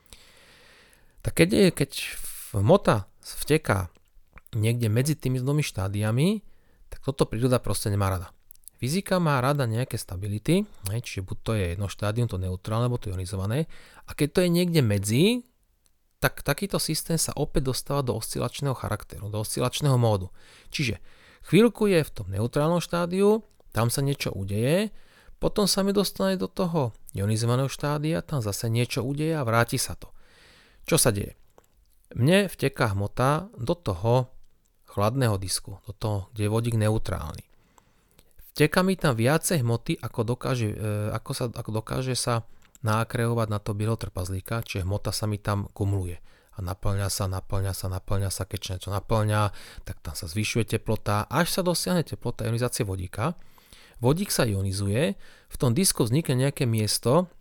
Tak keď, je, keď hmota vteká niekde medzi tými dvomi štádiami, tak toto príroda proste nemá rada. Fyzika má rada nejaké stability, čiže buď to je jedno štádium, to neutrálne, alebo to ionizované, a keď to je niekde medzi, tak takýto systém sa opäť dostáva do oscilačného charakteru, do oscilačného módu. Čiže chvíľku je v tom neutrálnom štádiu, tam sa niečo udeje, potom sa mi dostane do toho ionizovaného štádia, tam zase niečo udeje a vráti sa to. Čo sa deje? Mne vteká hmota do toho chladného disku, do toho, kde je vodík neutrálny. Vteká mi tam viacej hmoty, ako dokáže, e, ako sa, ako dokáže sa naakreovať na to bieleho trpazlíka, čiže hmota sa mi tam kumuluje. A naplňa sa, naplňa sa, naplňa sa, keď niečo naplňa, tak tam sa zvyšuje teplota, až sa dosiahne teplota ionizácie vodíka. Vodík sa ionizuje, v tom disku vznikne nejaké miesto,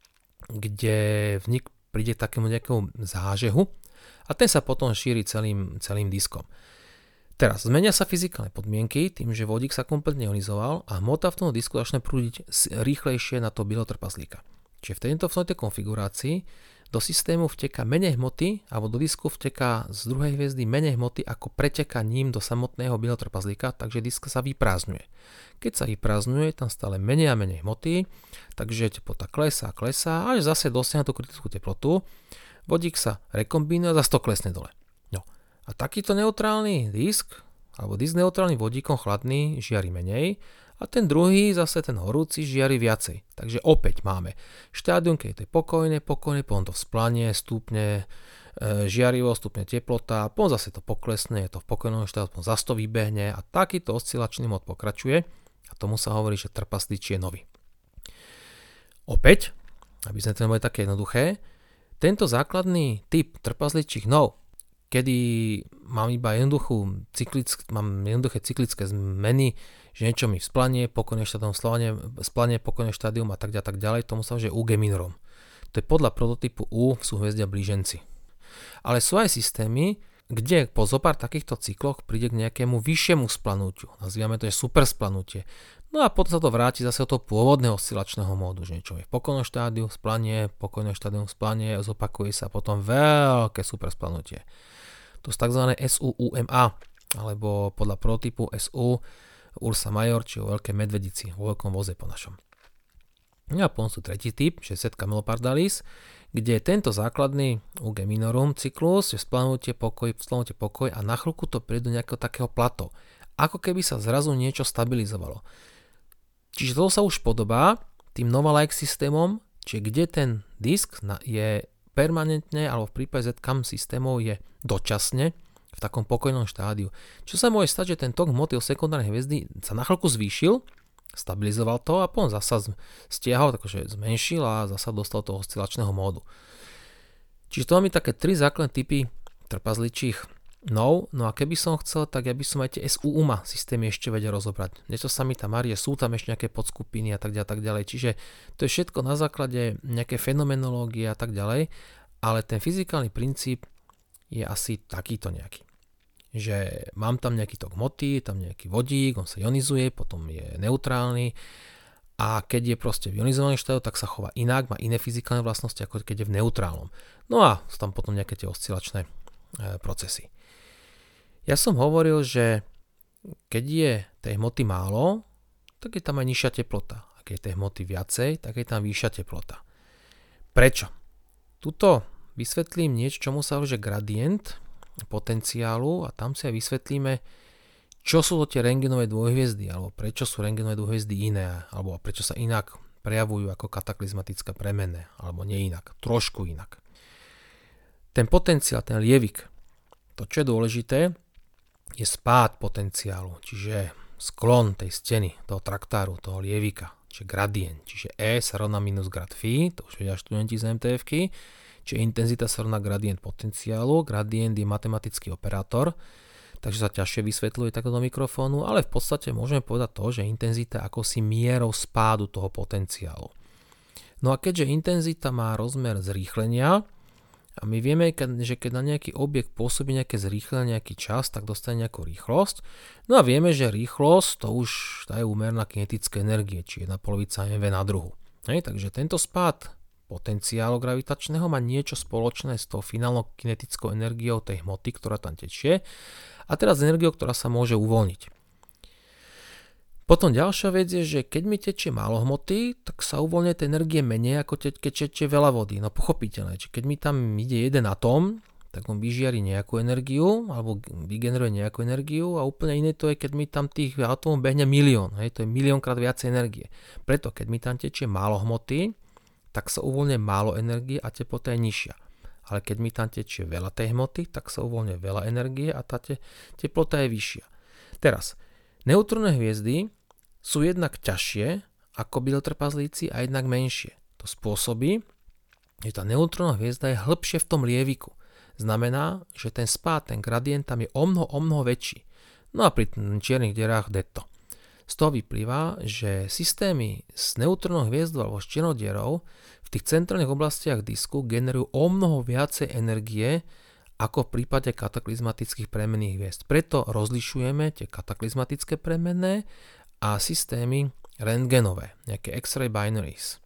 kde vnik príde k takému nejakému zážehu a ten sa potom šíri celým, celým diskom. Teraz zmenia sa fyzikálne podmienky tým, že vodík sa kompletne ionizoval a hmota v tom disku začne prúdiť rýchlejšie na to bieleho trpazlíka. Čiže v tejto, v tejto konfigurácii do systému vteká menej hmoty, alebo do disku vteká z druhej hviezdy menej hmoty, ako preteká ním do samotného bieleho trpazlíka, takže disk sa vyprázdňuje. Keď sa vyprázdňuje, tam stále menej a menej hmoty, takže teplota klesá, klesá, až zase dosiahne tú kritickú teplotu, vodík sa rekombinuje a zase to klesne dole. No. A takýto neutrálny disk, alebo disk neutrálny vodíkom chladný, žiari menej, a ten druhý, zase ten horúci, žiari viacej. Takže opäť máme štádium, keď to je pokojné, pokojné, potom to vzplanie, stúpne e, žiarivo, stúpne teplota, potom zase to poklesne, je to v pokojnom štádiu, potom zase to vybehne a takýto oscilačný mód pokračuje a tomu sa hovorí, že trpasličí je nový. Opäť, aby sme to neboli také jednoduché, tento základný typ trpasličích nov, kedy mám iba jednoduchú cyklick, mám jednoduché cyklické zmeny, že niečo mi vzplanie, pokojné štádium, splanie, pokojné štádium a tak ďalej, tak ďalej, tomu sa hovorí, že U G minorom. To je podľa prototypu U v súhvezdia blíženci. Ale sú aj systémy, kde po zopár takýchto cykloch príde k nejakému vyššiemu splanutiu. Nazývame to, že super splanutie. No a potom sa to vráti zase do toho pôvodného oscilačného módu, že niečo je v pokojnom štádiu, splanie, pokojné štádium, splanie, zopakuje sa potom veľké super splanutie. To sú tzv. S U U M A, alebo podľa prototypu S U Ursa Major, či o veľkej medvedici, o veľkom voze po našom. No a potom sú tretí typ, šesťdesiat Camelopardalis, kde je tento základný U G minorum cyklus, že splanutie pokoj, splanutie pokoj a na chvíľku to príde do nejakého takého plato. Ako keby sa zrazu niečo stabilizovalo. Čiže to sa už podobá tým Nova-like systémom, čiže kde ten disk je permanentne, alebo v prípade Z C A M systémov je dočasne v takom pokojnom štádiu. Čo sa môže stať, že ten tok hmoty od sekundárnej hviezdy sa na chvíľku zvýšil, stabilizoval to a potom zasa stiahol, takže zmenšil a zasa dostal toho oscilačného módu. Čiže to máme také tri základné typy trpazličích nov, no a keby som chcel, tak ja by som aj tie S U U M A systémy ešte vedel rozobrať. Niečo sa mi tam marie, sú tam ešte nejaké podskupiny a tak ďalej, tak ďalej. Čiže to je všetko na základe nejaké fenomenológie a tak ďalej, ale ten fyzikálny princíp je asi takýto nejaký. Že mám tam nejaký tok hmoty, tam nejaký vodík, on sa ionizuje, potom je neutrálny a keď je proste v ionizovanom štádiu, tak sa chová inak, má iné fyzikálne vlastnosti, ako keď je v neutrálnom. No a sú tam potom nejaké tie oscilačné e, procesy. Ja som hovoril, že keď je tej hmoty málo, tak je tam aj nižšia teplota. A keď je tej hmoty viacej, tak je tam vyššia teplota. Prečo? Tuto vysvetlím niečo, čomu sa hovorí, že gradient potenciálu, a tam si aj vysvetlíme, čo sú to tie rentgenové dvojhviezdy, alebo prečo sú rentgenové dvojhviezdy iné, alebo prečo sa inak prejavujú ako kataklizmatická premena, alebo nie inak, trošku inak. Ten potenciál, ten lievik, to čo je dôležité, je spád potenciálu, čiže sklon tej steny, toho traktáru, toho lievika, čiže gradient, čiže E sa rovná minus grad phi, to už vedia študenti z em té efky, čiže intenzita sa rovná gradient potenciálu, gradient je matematický operátor, takže sa ťažšie vysvetľuje takto do mikrofónu, ale v podstate môžeme povedať to, že intenzita je akosi mierou spádu toho potenciálu. No a keďže intenzita má rozmer zrýchlenia, a my vieme, že keď na nejaký objekt pôsobí nejaké zrýchlenie, nejaký čas, tak dostane nejakú rýchlosť. No a vieme, že rýchlosť to už tá je úmerná kinetické energie, či jedna polovica em vé na druhu. Hej, takže tento spád potenciálu gravitačného má niečo spoločné s tou finálnou kinetickou energiou tej hmoty, ktorá tam tečie, a teraz energiou, ktorá sa môže uvoľniť. Potom ďalšia vec je, že keď mi tečie málo hmoty, tak sa uvoľňuje tej energie menej, ako te, keď tečie veľa vody. No pochopiteľné, čiže keď mi tam ide jeden atóm, tak on vyžiari nejakú energiu, alebo vygeneruje nejakú energiu, a úplne iné to je, keď mi tam tých atómov behne milión. Hej, to je miliónkrát viacej energie. Preto, keď mi tam tečie málo hmoty, tak sa uvoľňuje málo energie a teplota je nižšia. Ale keď mi tam tečie veľa tej hmoty, tak sa uvoľňuje veľa energie a tá te, teplota je vyššia. Teraz, neutrónne hviezdy sú jednak ťažšie ako bieletrpazlíci a jednak menšie. To spôsobí, že tá neutrónna hviezda je hĺbšie v tom lieviku. Znamená, že ten spád, ten gradient tam je omnoho, omnoho väčší. No a pri čiernych dierách detto. Z toho vyplýva, že systémy s neutrónnou hviezdou alebo s čiernou dierou v tých centrálnych oblastiach disku generujú omnoho viacej energie ako v prípade kataklizmatických premenných hviezd. Preto rozlišujeme tie kataklizmatické premenné a systémy rentgenové, nejaké X-ray binaries.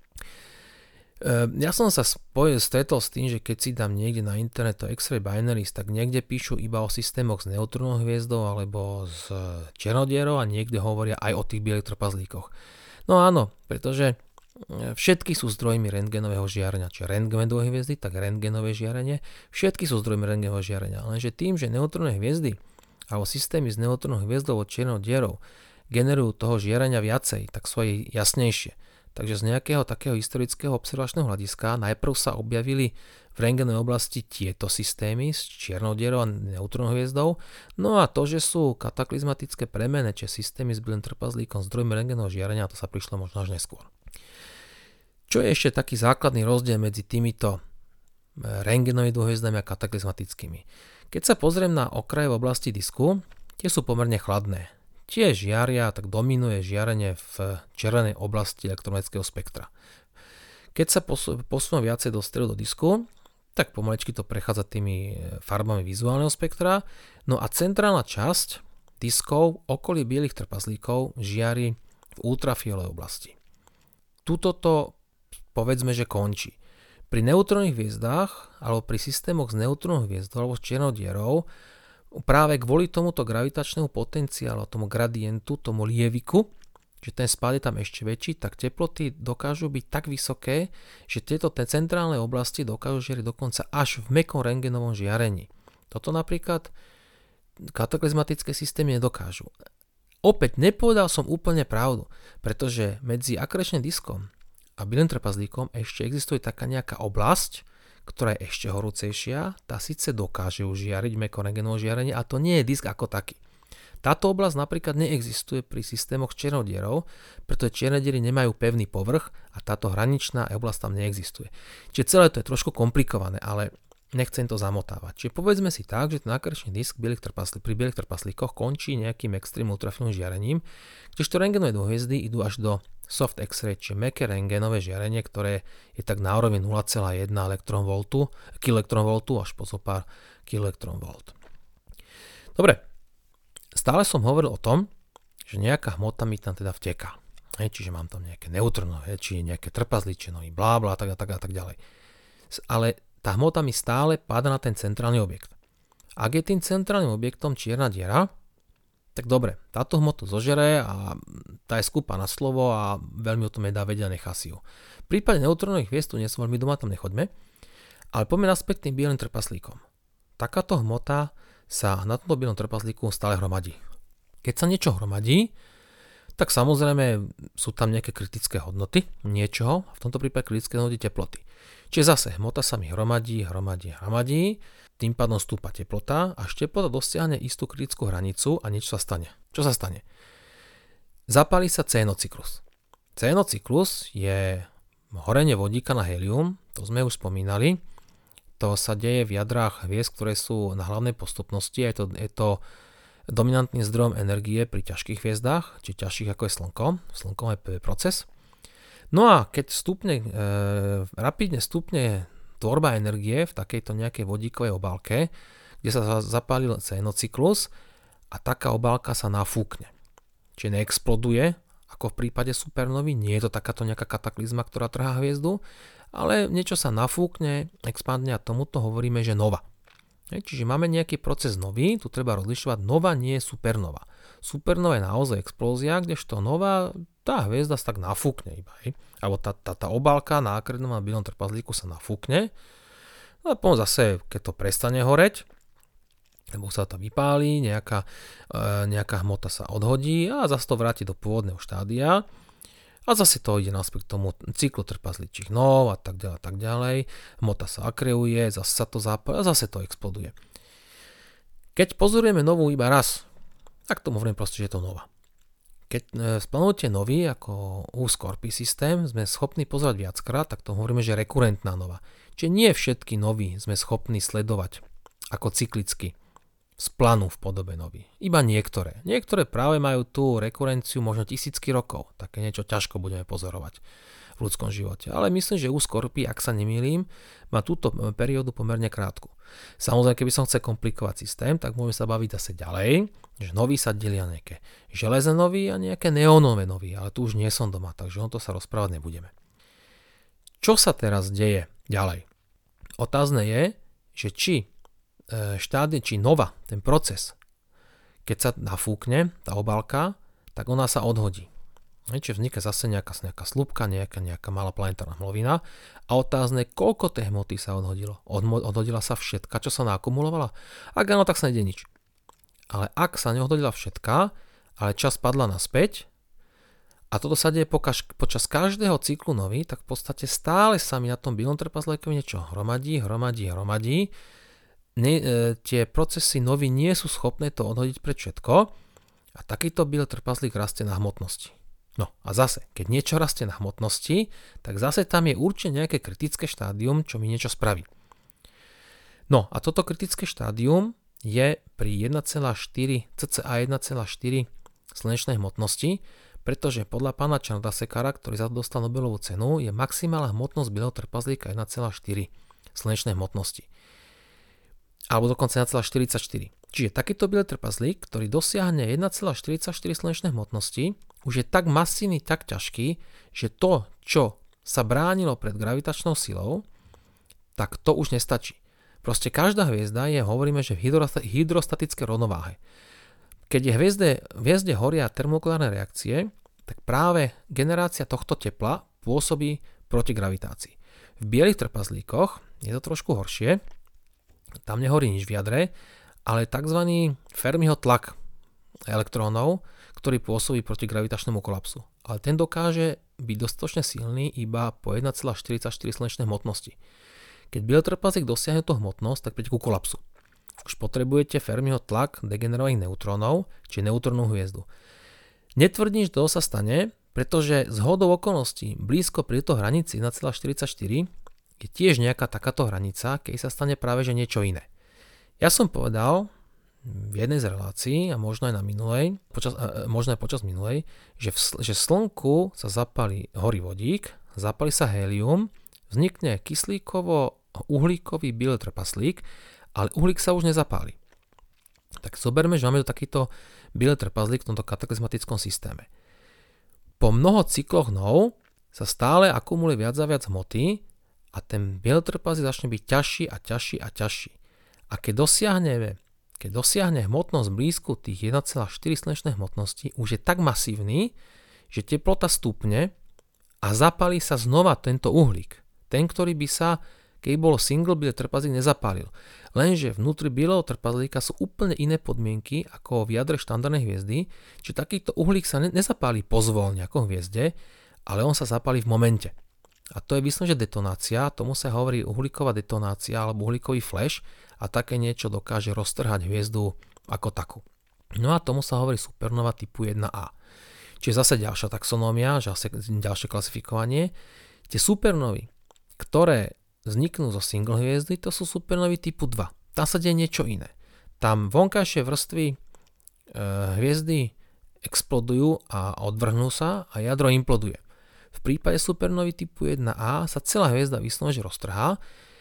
Ja som sa spojil, stretol s tým, že keď si dám niekde na internet to X-ray binaries, tak niekde píšu iba o systémoch s neutrónnou hviezdou alebo s čiernou dierou a niekde hovoria aj o tých bielých trpazlíkoch. No áno, pretože všetky sú zdrojmi rentgenového žiarenia, čiže rentgenové hviezdy, tak rentgenové žiarenie, všetky sú zdrojmi rentgenového žiarenia, lenže tým, že neutrónne hviezdy alebo systémy s neutrónnou hviezdou alebo čiernou dierou generujú toho žiarenia viacej, tak sú aj jasnejšie. Takže z nejakého takého historického observačného hľadiska najprv sa objavili v rentgenovej oblasti tieto systémy s čiernou dierou a neutrónnou hviezdou. No a to, že sú kataklizmatické premene, či systémy s bielým trpazlíkom zdrojmi rentgenového žiarenia, to sa prišlo možno až neskôr. Čo je ešte taký základný rozdiel medzi týmito rentgenovými dvojhviezdami a kataklizmatickými? Keď sa pozriem na okraje v oblasti disku, tie sú pomerne chladné. Tie žiaria, tak dominuje žiarenie v červenej oblasti elektromagnetického spektra. Keď sa posunú viacej do stredu do disku, tak pomaličky to prechádza tými farbami vizuálneho spektra. No a centrálna časť diskov okolí bielých trpazlíkov žiari v ultrafiolovej oblasti. Tuto to povedzme, že končí. Pri neutrónnych hviezdách alebo pri systémoch s neutrónnou hviezdou alebo s čiernou dierou práve kvôli tomuto gravitačnému potenciálu, tomu gradientu, tomu lieviku, že ten spád je tam ešte väčší, tak teploty dokážu byť tak vysoké, že tieto centrálne oblasti dokážu žiariť dokonca až v mäkkom rentgenovom žiarení. Toto napríklad kataklizmatické systémy nedokážu. Opäť nepovedal som úplne pravdu, pretože medzi akrečným diskom a bielým trpazlíkom ešte existuje taká nejaká oblasť, ktorá je ešte horúcejšia, tá síce dokáže užiariť mäkké rentgenové žiarenie, a to nie je disk ako taký. Táto oblasť napríklad neexistuje pri systémoch s čiernou dierou, pretože čierne diery nemajú pevný povrch a táto hraničná oblasť tam neexistuje. Čiže celé to je trošku komplikované, ale nechcem to zamotávať. Čiže povedzme si tak, že ten akrečný disk bielých trpaslí, pri bielých trpaslíkoch končí nejakým extrém ultrafinovým žiarením, kdežto rentgenové dvojhviezdy idú až do soft X-ray, čiže mäkké rentgenové žiarenie, ktoré je tak na úrovni nula celá jeden elektronvoltu, kiloelektronvoltu až po zo pár kiloelektronvolt. Dobre, stále som hovoril o tom, že nejaká hmota mi tam teda vteká. Hej, čiže mám tam nejaké neutrónové, či nejaké trpazlíčenovi, blá blá, tak a tak a tak ďalej. Ale tá hmota mi stále páda na ten centrálny objekt. Ak je tým centrálnym objektom čierna diera, tak dobre, táto hmotu zožere a tá je skúpa na slovo a veľmi o tom nedá vedia, nechá si ju. V prípade neutrónových hviezd tu nie som veľmi doma, tam nechoďme, ale poďme naspäť tým bielým trpaslíkom. Takáto hmota sa na tomto bielom trpaslíku stále hromadí. Keď sa niečo hromadí, tak samozrejme sú tam nejaké kritické hodnoty niečoho, v tomto prípade kritické hodnoty teploty. Čiže zase hmota sa mi hromadí, hromadí, hromadí, tým pádom stúpa teplota, až teplota dosiahne istú kritickú hranicu a niečo sa stane. Čo sa stane? Zapáli sa cénocyklus. Cénocyklus je horenie vodíka na helium, to sme už spomínali. To sa deje v jadrách hviezd, ktoré sú na hlavnej postupnosti. Je to, je to dominantným zdrojom energie pri ťažkých hviezdách, či ťažších ako je Slnko. Slnko je proces. No a keď stupne, e, rapidne stupne tvorba energie v takejto nejakej vodíkovej obálke, kde sa zapálil cénocyklus a taká obálka sa nafúkne. Čiže neexploduje, ako v prípade supernovy, nie je to takáto nejaká kataklizma, ktorá trhá hviezdu, ale niečo sa nafúkne, expandne a tomuto hovoríme, že nova. Čiže máme nejaký proces nový, tu treba rozlišovať, nova nie je supernova. Supernova je naozaj explózia, kdežto nova, tá hviezda sa tak nafúkne iba. Hej. Alebo tá, tá, tá obálka na akrednom a bielom trpaslíku sa nafúkne. No a potom zase, keď to prestane horeť, lebo sa to vypálí, nejaká, e, nejaká hmota sa odhodí a zase to vráti do pôvodného štádia. A zase to ide naspäť k tomu cyklu trpazličích nov a tak ďalej, tak ďalej. Hmota sa akreuje, zase sa to zapája a zase to exploduje. Keď pozorujeme novú iba raz, tak tomu hovorím proste, že je to nova. Keď splánujete nový ako U-Scorpii systém, sme schopní pozerať viackrát, tak to hovoríme, že rekurentná nova. Čiže nie všetky novy sme schopní sledovať ako cyklicky z planu v podobe novy. Iba niektoré. Niektoré práve majú tú rekurenciu možno tisícky rokov. Také niečo ťažko budeme pozorovať v ľudskom živote. Ale myslím, že U-Scorpii, ak sa nemýlim, má túto periódu pomerne krátku. Samozrejme, keby som chcel komplikovať systém, tak môžeme sa baviť zase ďalej, že nový sa delia nejaké železné novy a nejaké neónové novy, ale tu už nie som doma, takže o to sa rozprávať nebudeme. Čo sa teraz deje ďalej? Otázne je, že či štády, či nova, ten proces, keď sa nafúkne tá obálka, tak ona sa odhodí. Čiže vzniká zase nejaká, nejaká slupka, nejaká, nejaká malá planetárna hmlovina a otázne, koľko tej hmoty sa odhodilo. Odmo- odhodila sa všetka, čo sa naakumulovala? Ak áno, tak sa nejde nič. Ale ak sa neodhodila všetka, ale čas padla naspäť a toto sa deje pokaž, počas každého cyklu nový, tak v podstate stále sa mi na tom bielom trpaslíkovi niečo hromadí, hromadí, hromadí. Ne, e, tie procesy novy nie sú schopné to odhodiť pre všetko a takýto biely trpaslík rastie na hmotnosti. No a zase, keď niečo rastie na hmotnosti, tak zase tam je určite nejaké kritické štádium, čo mi niečo spraví. No a toto kritické štádium je pri jeden celá štyri, cca jeden celá štyri slnečnej hmotnosti, pretože podľa pána Chandrasekhara, ktorý za to dostal Nobelovú cenu, je maximálna hmotnosť bieleho trpaslíka jeden celá štyri slnečnej hmotnosti. Alebo dokonca jeden celá štyridsaťštyri. Čiže takýto biely trpaslík, ktorý dosiahne jeden celá štyridsaťštyri slnečnej hmotnosti, už je tak masívny, tak ťažký, že to, čo sa bránilo pred gravitačnou silou, tak to už nestačí. Proste každá hviezda je, hovoríme, že v hydrostatické rovnováhe. Keď je hviezde, hviezde horia termonukleárne reakcie, tak práve generácia tohto tepla pôsobí proti gravitácii. V bielých trpaslíkoch je to trošku horšie, tam nehorí nič v jadre, ale tzv. Fermiho tlak elektrónov, ktorý pôsobí proti gravitačnému kolapsu. Ale ten dokáže byť dostatočne silný iba po jeden celá štyridsaťštyri slnečnej hmotnosti. Keď biely trpaslík dosiahne tú hmotnosť, tak príde ku kolapsu. Už potrebujete Fermiho tlak degenerovaných neutrónov, či neutrónnu hviezdu. Netvrdím, že to sa stane, pretože z hodou okolností blízko pri tejto hranici jeden celá štyridsaťštyri je tiež nejaká takáto hranica, keď sa stane práve že niečo iné. Ja som povedal v jednej z relácií a možno aj na minulej, počas, možno aj počas minulej, že, v, že slnku sa zapálí horí vodík, zapálí sa hélium, vznikne kyslíkovo-uhlíkový biely trpaslík, ale uhlík sa už nezapáli. Tak zoberme, že máme tu takýto biely trpaslík v tomto kataklizmatickom systéme. Po mnoho cykloch nov sa stále akumuluje viac a viac hmoty a ten biely trpaslík začne byť ťažší a ťažší a ťažší. A keď dosiahneme keď dosiahne hmotnosť blízku tých jeden celá štyri slnečnej hmotnosti, už je tak masívny, že teplota stúpne a zapálí sa znova tento uhlík. Ten, ktorý by sa, keď bolo single, biely trpazlík nezapálil. Lenže vnútri bieleho trpazlíka sú úplne iné podmienky ako v jadre štandardnej hviezdy, čiže takýto uhlík sa ne- nezapálí pozvolne ako v hviezde, ale on sa zapálí v momente. A to je vyslovene, že detonácia, tomu sa hovorí uhlíková detonácia alebo uhlíkový flash a také niečo dokáže roztrhať hviezdu ako takú. No a tomu sa hovorí supernova typu jeden á. Čiže zase ďalšia taxonómia, zase ďalšie klasifikovanie. Tie supernovy, ktoré vzniknú zo single hviezdy, to sú supernovy typu dva. Tam sa deje niečo iné. Tam vonkajšie vrstvy e, hviezdy explodujú a odvrhnú sa a jadro imploduje. V prípade supernovy typu jeden á sa celá hviezda vyslovene roztrhá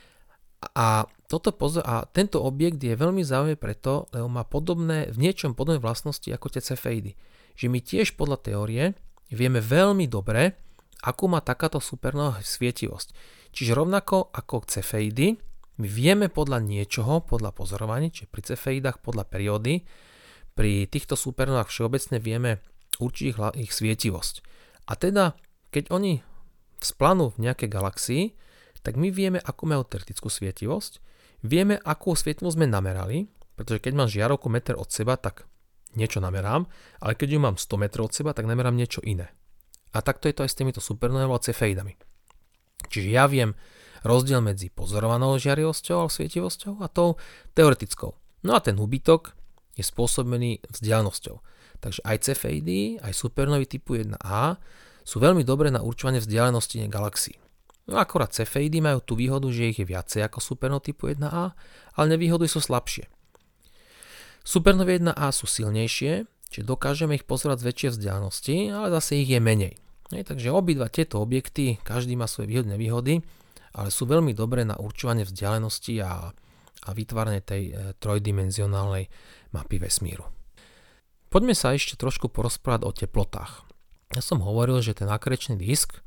a, toto pozor- a tento objekt je veľmi zaujímavý preto, lebo má podobné, v niečom podobné vlastnosti ako tie cefeidy. Že my tiež podľa teórie vieme veľmi dobre, akú má takáto supernova svietivosť. Čiže rovnako ako cefeidy, my vieme podľa niečoho, podľa pozorovaní, čiže pri cefeidách podľa periódy, pri týchto supernovách všeobecne vieme určiť ich, ich svietivosť. A teda keď oni vzplanú v nejakej galaxii, tak my vieme, akú majú teoretickú svietivosť, vieme, akú svietivosť sme namerali, pretože keď mám žiarovku meter od seba, tak niečo namerám, ale keď ju mám sto metrov od seba, tak namerám niečo iné. A takto je to aj s týmito supernovými a cefeidami. Čiže ja viem rozdiel medzi pozorovanou žiarivosťou a svietivosťou a tou teoretickou. No a ten úbytok je spôsobený vzdialenosťou. Takže aj cefeidy, aj supernovy typu jeden á sú veľmi dobré na určovanie vzdialenosti galaxií. No akorát cefeidy majú tú výhodu, že ich je viacej ako supernov typu jeden á, ale nevýhody sú slabšie. Supernovy jeden á sú silnejšie, čiže dokážeme ich pozorovať z väčšej vzdialenosti, ale zase ich je menej. Hej, takže obidva tieto objekty, každý má svoje výhody a nevýhody, ale sú veľmi dobré na určovanie vzdialenosti a, a vytváranie tej e, trojdimenzionálnej mapy vesmíru. Poďme sa ešte trošku porozprávať o teplotách. Ja som hovoril, že ten akrečný disk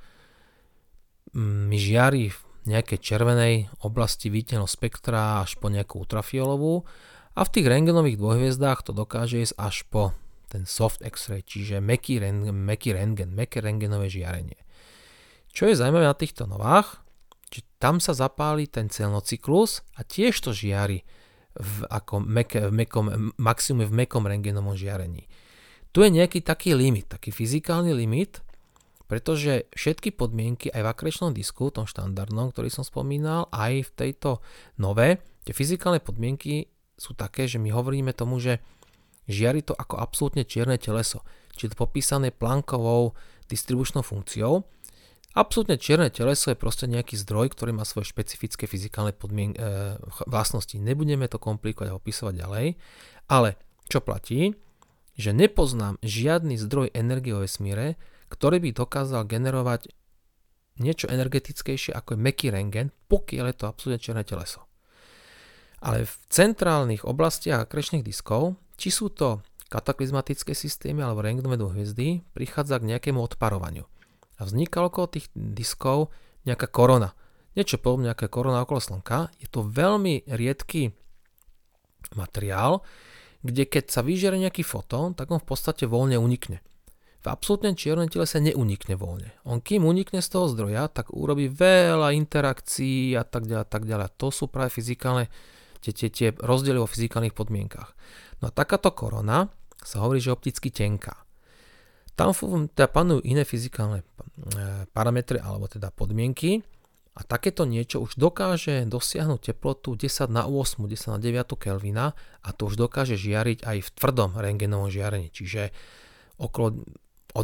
mi žiari v nejakej červenej oblasti viditeľného spektra až po nejakú ultrafiolovú a v tých rentgenových dvojhviezdách to dokáže ísť až po ten soft X-ray, čiže mäkký rentgen, mäkký rentgen, mäkké rentgenové žiarenie. Čo je zaujímavé na týchto novách, že tam sa zapáli ten celnocyklus a tiež to žiari v, ako mäk, v mäkkom, maximum v mäkkom rentgenovom žiarení. Tu je nejaký taký limit, taký fyzikálny limit, pretože všetky podmienky aj v akrečnom disku, tom štandardnom, ktorý som spomínal, aj v tejto nové, tie fyzikálne podmienky sú také, že my hovoríme tomu, že žiari to ako absolútne čierne teleso, čiže to popísané Planckovou distribučnou funkciou. Absolútne čierne teleso je proste nejaký zdroj, ktorý má svoje špecifické fyzikálne podmien- e, vlastnosti. Nebudeme to komplikovať a opisovať ďalej, ale čo platí, že nepoznám žiadny zdroj energie vo vesmíre, ktorý by dokázal generovať niečo energetickejšie ako je mäkký rentgen, pokiaľ je to absolútne čierne teleso. Ale v centrálnych oblastiach akrečných diskov, či sú to kataklizmatické systémy alebo rentgenové hviezdy, prichádza k nejakému odparovaniu. A vzniká okolo tých diskov nejaká korona. Niečo podobne ako korona okolo Slnka. Je to veľmi riedky materiál, kde keď sa vyžere nejaký fotón, tak on v podstate voľne unikne. V absolútne čiernom tele sa neunikne voľne. On kým unikne z toho zdroja, tak urobí veľa interakcií a tak ďalej, tak ďalej. To sú práve fyzikálne, tie, tie, tie rozdiely vo fyzikálnych podmienkach. No a takáto korona sa hovorí, že opticky tenká. Tam teda panujú iné fyzikálne parametre alebo teda podmienky a takéto niečo už dokáže dosiahnuť teplotu desať na osem, desať na deväť Kelvina a to už dokáže žiariť aj v tvrdom rentgenovom žiarení, čiže okolo od,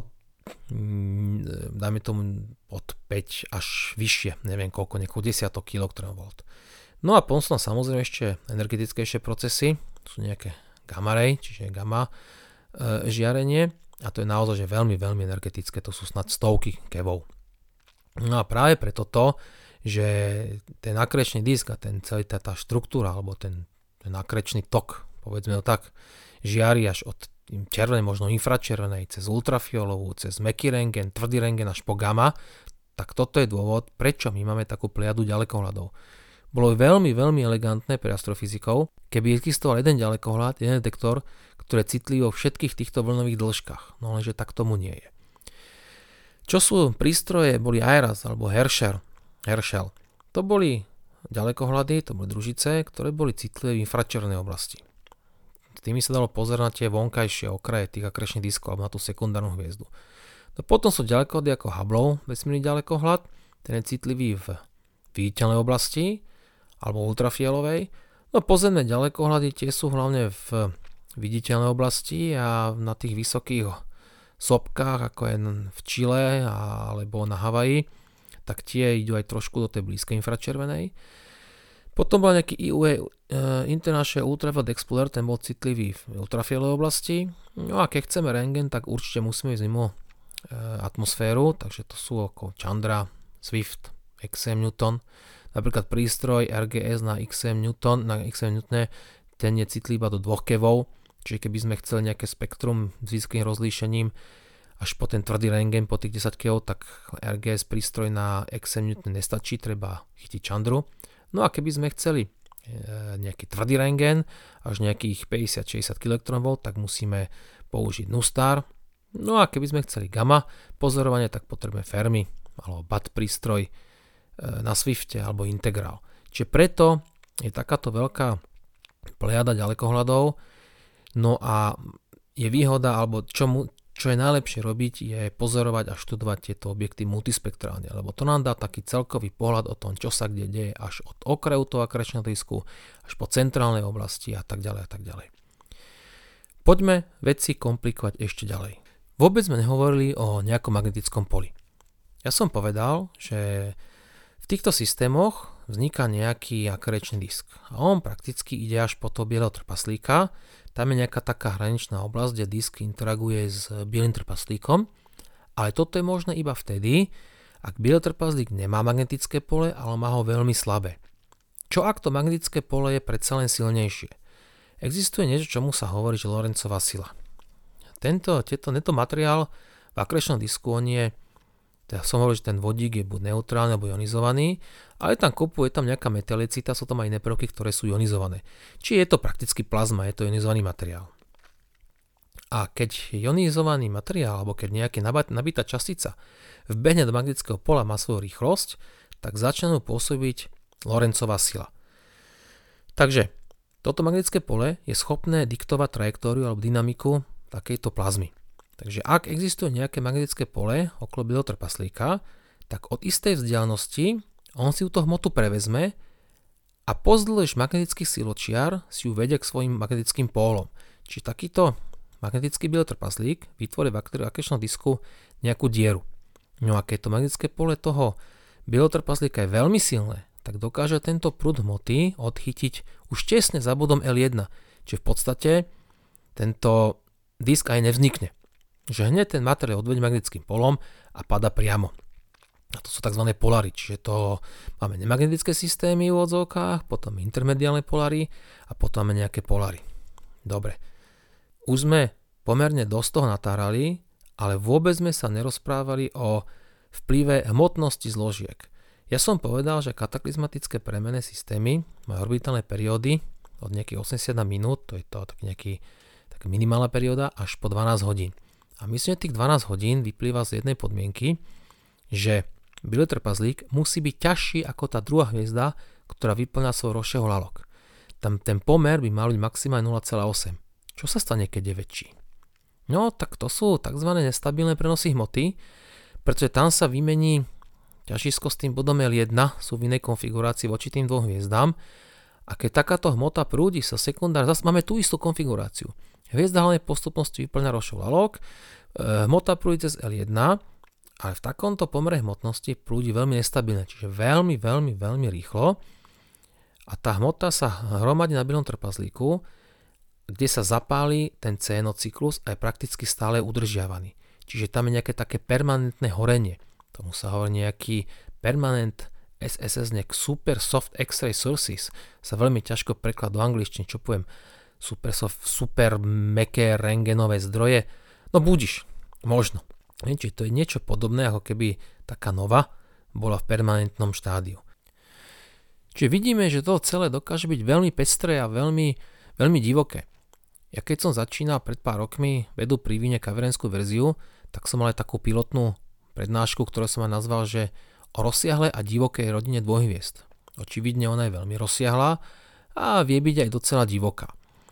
dajme tomu od päť až vyššie, neviem koľko, nejakú desiatok kilovolt. No a potom sú samozrejme ešte energetickejšie procesy, sú nejaké gamma ray, čiže gamma e, žiarenie a to je naozaj že veľmi, veľmi energetické, to sú snad stovky kevov. No a práve preto to, že ten akrečný disk a ten celý tá, tá štruktúra alebo ten, ten akrečný tok, povedzme to tak, žiari až od červenej, možno infračervenej, cez ultrafiolovú, cez mäkký rentgen, tvrdý rentgen až po gamma, tak toto je dôvod, prečo my máme takú pliadu ďalekohľadov. Bolo veľmi, veľmi elegantné pre astrofyzikov, keby existoval jeden ďalekohľad, jeden detektor, ktorý je citlivý vo všetkých týchto vlnových dĺžkach. No lenže tak tomu nie je. Čo sú prístroje, boli I R A S alebo Herschel. Herschel. To boli ďalekohľady, to boli družice, ktoré boli citlivé v infračervenej oblasti. Tými sa dalo pozerať na tie vonkajšie okraje tých akrešných diskov alebo na tú sekundárnu hviezdu. No potom sú ďalekohľady ako Hubbleov vesmírny ďalekohľad, ten je citlivý v viditeľnej oblasti alebo ultrafielovej. No pozemné ďalekohľady tie sú hlavne v viditeľnej oblasti a na tých vysokých sopkách, ako je v Čile alebo na Havaji, tak tie idú aj trošku do tej blízkej infračervenej. Potom bol nejaký I U A International Ultraviolet Explorer, ten bol citlivý v ultrafielovej oblasti. No a keď chceme rentgen, tak určite musíme ísť mimo e, atmosféru, takže to sú ako Chandra, Swift, X M Newton. Napríklad prístroj R G S na X M Newton, na X M Newtone, ten je citlivý iba do dvoch kevov, čiže keby sme chceli nejaké spektrum s vysokým rozlíšením až po ten tvrdý rentgen po tých desať kevov, tak R G S prístroj na X M Newton nestačí, treba chytiť Chandru. No a keby sme chceli e, nejaký tvrdý rentgen, až nejakých päťdesiat až šesťdesiat kiloelektronvoltov, tak musíme použiť NuSTAR. No a keby sme chceli gamma pozorovanie, tak potrebujeme Fermi alebo B A T prístroj e, na Swifte alebo Integral. Čiže preto je takáto veľká plejada ďalekohľadov. No a je výhoda, alebo čo, mu, čo je najlepšie robiť, je pozorovať a študovať tieto objekty multispektrálne, lebo to nám dá taký celkový pohľad o tom, čo sa kde deje až od okraju toho akrešného disku až po centrálnej oblasti a tak ďalej a tak ďalej. Poďme veci komplikovať ešte ďalej. Vôbec sme nehovorili o nejakom magnetickom poli. Ja som povedal, že v týchto systémoch vzniká nejaký akrešný disk a on prakticky ide až po toho bieleho trpaslíka. Tam je nejaká taká hraničná oblasť, kde disk interaguje s bielým trpaslíkom, ale toto je možné iba vtedy, ak biely trpaslík nemá magnetické pole, ale má ho veľmi slabé. Čo ak to magnetické pole je predsa len silnejšie? Existuje niečo, čomu sa hovorí, že Lorenzová sila. Tento, tento, tento materiál v akrešnom disku on je, teda som hovoril, že ten vodík je buď neutrálny alebo ionizovaný, ale tam kopu, je tam nejaká metalicita, sú tam aj iné prvky, ktoré sú ionizované. Či je to prakticky plazma, je to ionizovaný materiál. A keď je ionizovaný materiál, alebo keď nejaká nabitá častica vbehne do magnetického pola, má svoju rýchlosť, tak začnú pôsobiť Lorenzová sila. Takže toto magnetické pole je schopné diktovať trajektóriu alebo dynamiku takejto plazmy. Takže ak existuje nejaké magnetické pole okolo bieleho trpaslíka, tak od istej vzdialenosti on si tú hmotu prevezme a pozdĺž magnetických siločiar si ju vedie k svojim magnetickým pólom. Čiže takýto magnetický biely trpaslík vytvorí v akrešnom disku nejakú dieru. No a keď to magnetické pole toho bieleho trpaslíka je veľmi silné, tak dokáže tento prúd hmoty odchytiť už tesne za bodom el jeden. Čiže v podstate tento disk aj nevznikne. Že hneď ten materiál odvedie magnetickým polom a pada priamo. A to sú tzv. Polary, čiže to máme nemagnetické systémy v odzvukách, potom intermediálne polary a potom máme nejaké polary. Dobre. Už sme pomerne dosť toho natárali, ale vôbec sme sa nerozprávali o vplyve hmotnosti zložiek. Ja som povedal, že kataklizmatické premenné systémy majú orbitálne periódy od nejakých osemdesiat minút, to je to tak nejaký, taká minimálna perióda, až po dvanásť hodín. A myslím, že tých dvanásť hodín vyplýva z jednej podmienky, že biely trpaslík musí byť ťažší ako tá druhá hviezda, ktorá vyplňa svoj rozšeho lalok. Tam ten pomer by mal byť maximálne nula celá osem. Čo sa stane, keď je väčší? No, tak to sú tzv. Nestabilné prenosy hmoty, pretože tam sa vymení ťažisko s tým bodom el jeden, sú v inej konfigurácii voči tým dvom hviezdám. A keď takáto hmota prúdi sa sekundár, zase máme tú istú konfiguráciu. Hviezda hlavnej postupnosti vyplňa rozšeho lalok, hmota prúdi cez el jeden, ale v takomto pomere hmotnosti prúdi veľmi nestabilne, čiže veľmi, veľmi, veľmi rýchlo. A tá hmota sa hromadí na bielom trpaslíku, kde sa zapáli ten cénocyklus a je prakticky stále udržiavaný. Čiže tam je nejaké také permanentné horenie. Tomu sa hovorí nejaký permanent es es es, nejak super soft X-ray sources. Sa veľmi ťažko preklad do angličtiny, čo poviem, super soft, super meké rentgenové zdroje. No budiš, možno. Čiže to je niečo podobné, ako keby taká nova bola v permanentnom štádiu. Čiže vidíme, že to celé dokáže byť veľmi pestré a veľmi, veľmi divoké. Ja keď som začínal pred pár rokmi vedu pri víne kaviarenskú verziu, tak som mal aj takú pilotnú prednášku, ktorú som aj nazval, že o rozsiahlej a divokej rodine dvojhviezd. Očividne ona je veľmi rozsiahla a vie byť aj docela divoká.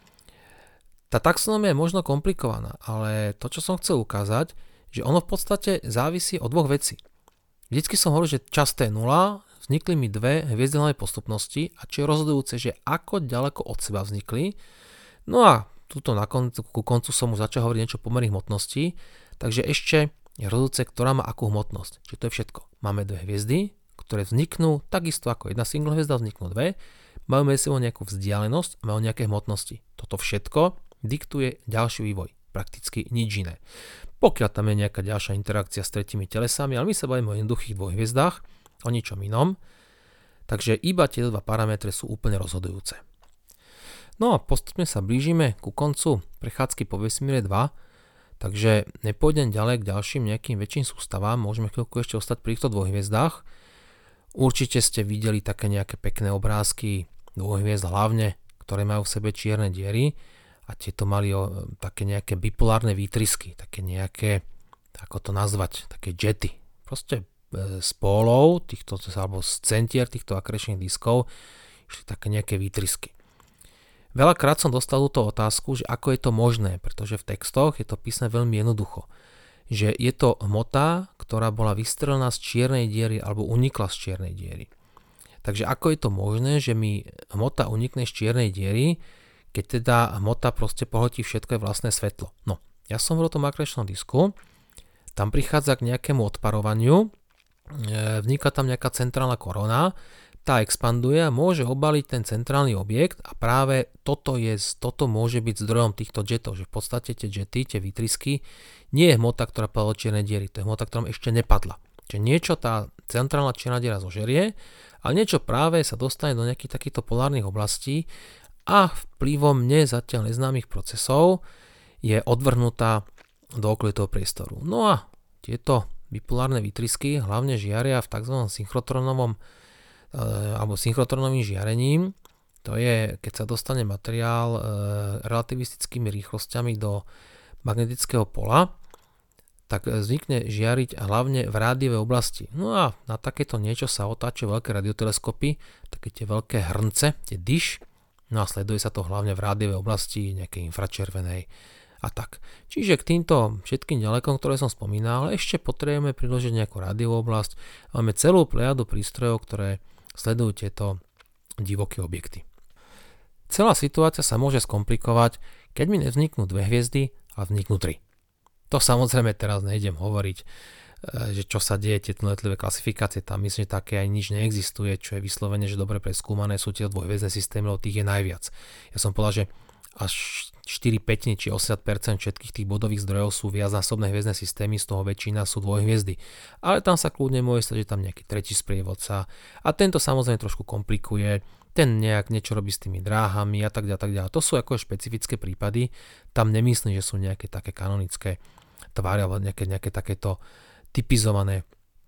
Tá taxonomia je možno komplikovaná, ale to, čo som chcel ukázať, že ono v podstate závisí od dvoch vecí. Vždycky som hovoril, že časté nula, vznikli mi dve hviezdy hlavnej postupnosti a čo je rozhodujúce, že ako ďaleko od seba vznikli. No a tuto na koncu, ku koncu som už začal hovoriť niečo o pomerných hmotností, takže ešte je rozhodujúce, ktorá má akú hmotnosť. Čiže to je všetko. Máme dve hviezdy, ktoré vzniknú takisto ako jedna single hviezda, vzniknú dve, majú medzi sebou nejakú vzdialenosť a majú nejaké hmotnosti. Toto všetko diktuje ďalší vývoj, prakticky nič iné. Pokiaľ tam je nejaká ďalšia interakcia s tretími telesami, ale my sa bavíme o jednoduchých dvojhviezdách, o ničom inom, takže iba tie dva parametre sú úplne rozhodujúce. No a postupne sa blížime ku koncu prechádzky po vesmíre dva, takže nepôjdem ďalej k ďalším nejakým väčším sústavám, môžeme chvíľku ešte ostať pri týchto dvojhviezdách. Určite ste videli také nejaké pekné obrázky dvojhviezd hlavne, ktoré majú v sebe čierne diery a tieto mali o, také nejaké bipolárne výtrysky, také nejaké, ako to nazvať, také jety. Proste e, z pólov, týchto, alebo z centier týchto akrečných diskov išli také nejaké výtrysky. Veľakrát som dostal túto otázku, že ako je to možné, pretože v textoch je to písané veľmi jednoducho. Že je to hmota, ktorá bola vystrelená z čiernej diery alebo unikla z čiernej diery. Takže ako je to možné, že mi hmota unikne z čiernej diery, keď teda hmota proste pohltí všetko vlastné svetlo. No, ja som v tom akrečnom disku, tam prichádza k nejakému odparovaniu, vzniká tam nejaká centrálna korona, tá expanduje a môže obaliť ten centrálny objekt a práve toto, je, toto môže byť zdrojom týchto jetov, že v podstate tie jety, tie výtrysky, nie je hmota, ktorá padla do čiernej diery, to je hmota, ktorá ešte nepadla. Čiže niečo tá centrálna čierna diera zožerie, ale niečo práve sa dostane do nejakých takýchto polárnych oblastí a vplyvom nezatiaľ neznámych procesov je odvrhnutá do okolitého priestoru. No a tieto bipolárne výtrysky hlavne žiaria v tzv. Synchrotronovom alebo synchrotronovým žiarením. To je, keď sa dostane materiál e, relativistickými rýchlosťami do magnetického pola, tak zvykne žiariť hlavne v rádiovej oblasti. No a na takéto niečo sa otáčajú veľké radioteleskopy, také tie veľké hrnce, tie dish, no a sleduje sa to hlavne v rádiovej oblasti, nejakej infračervenej a tak. Čiže k týmto všetkým ďalekom, ktoré som spomínal, ešte potrebujeme priložiť nejakú rádiovú oblasť. Máme celú plejadu prístrojov, ktoré sledujú tieto divoké objekty. Celá situácia sa môže skomplikovať, keď mi nevzniknú dve hviezdy, a vzniknú tri. To samozrejme teraz nejdem hovoriť, že čo sa deje, tie jednotlivé klasifikácie, tam myslím, že také aj nič neexistuje, čo je vyslovene, že dobre preskúmané sú tie dvojhviezdne systémy, lebo tých je najviac. Ja som povedal, že až štyri päť či osemdesiat percent všetkých tých bodových zdrojov sú viacnásobné hviezdne systémy, z toho väčšina sú dvojhviezdy. Ale tam sa kľudne môže stať, že tam nejaký tretí sprievodca a tento samozrejme trošku komplikuje, ten nejak niečo robí s tými dráhami a tak ďalej, tak ďalej. To sú ako špecifické prípady, tam nemyslím, že sú nejaké také kanonické tvary alebo nejaké, nejaké takéto typizované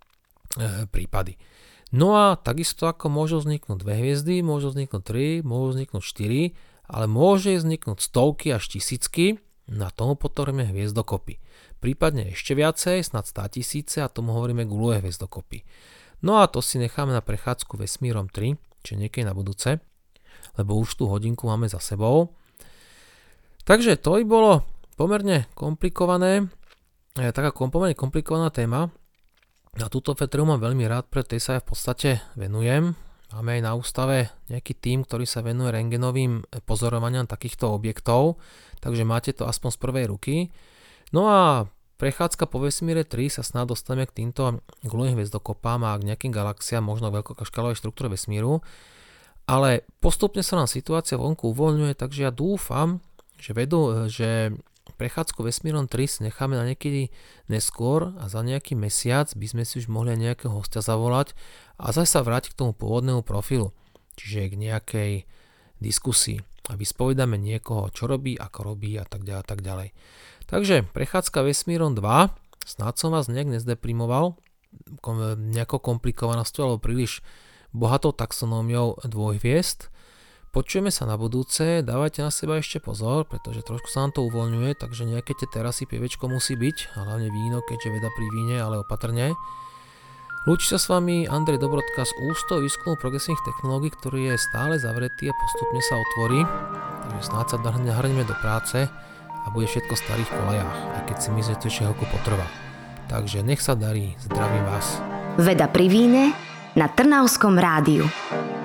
e, prípady. No a takisto ako môžu vzniknúť dve hviezdy, môžu vzniknúť tri, môžu vzniknúť štyri, ale môže vzniknúť stovky až tisícky, na tomu potrebujeme hviezdokopy. Prípadne ešte viacej, snad státisíce, a tomu hovoríme gulové hviezdokopy. No a to si necháme na prechádzku vesmírom tri, čiže niekedy na budúce, lebo už tú hodinku máme za sebou. Takže to by bolo pomerne komplikované, taká pomerne komplikovaná téma. A túto vetriu mám veľmi rád, preto tej sa ja v podstate venujem. Máme aj na ústave nejaký tím, ktorý sa venuje rentgenovým pozorovaniam takýchto objektov, takže máte to aspoň z prvej ruky. No a prechádzka po vesmíre tri sa snad dostaneme k týmto gulovým hviezdokopám a k nejakým galaxiám, možno veľkoškálovej štruktúre vesmíru. Ale postupne sa nám situácia vonku uvoľňuje, takže ja dúfam, že vedú, že prechádzku vesmírom tri si necháme na niekedy neskôr a za nejaký mesiac by sme si už mohli aj nejakého hostia zavolať a zase sa vrátiť k tomu pôvodnému profilu, čiže k nejakej diskusii a vyspovedáme niekoho, čo robí, ako robí a tak ďalej, tak ďalej. Takže prechádzka vesmírom dva, snáď som vás nejak nezdeprimoval nejakou komplikovanosťou alebo príliš bohatou taxonómiou dvojhviezd. Počujeme sa na budúce, dávajte na seba ešte pozor, pretože trošku sa nám to uvoľňuje, takže nejaké tie terasy pievečko musí byť, a hlavne víno, keďže veda pri víne, ale opatrne. Lúči sa s vami Andrej Dobrodka z Ústavu výskumu progresívnych technológií, ktorý je stále zavretý a postupne sa otvorí, takže snáď sa nahrneme do práce a bude všetko v starých kolajách, aj keď si myslíte, že chvíľku potrvá. Takže nech sa darí, zdravím vás. Veda pri víne na Trnavskom rádiu.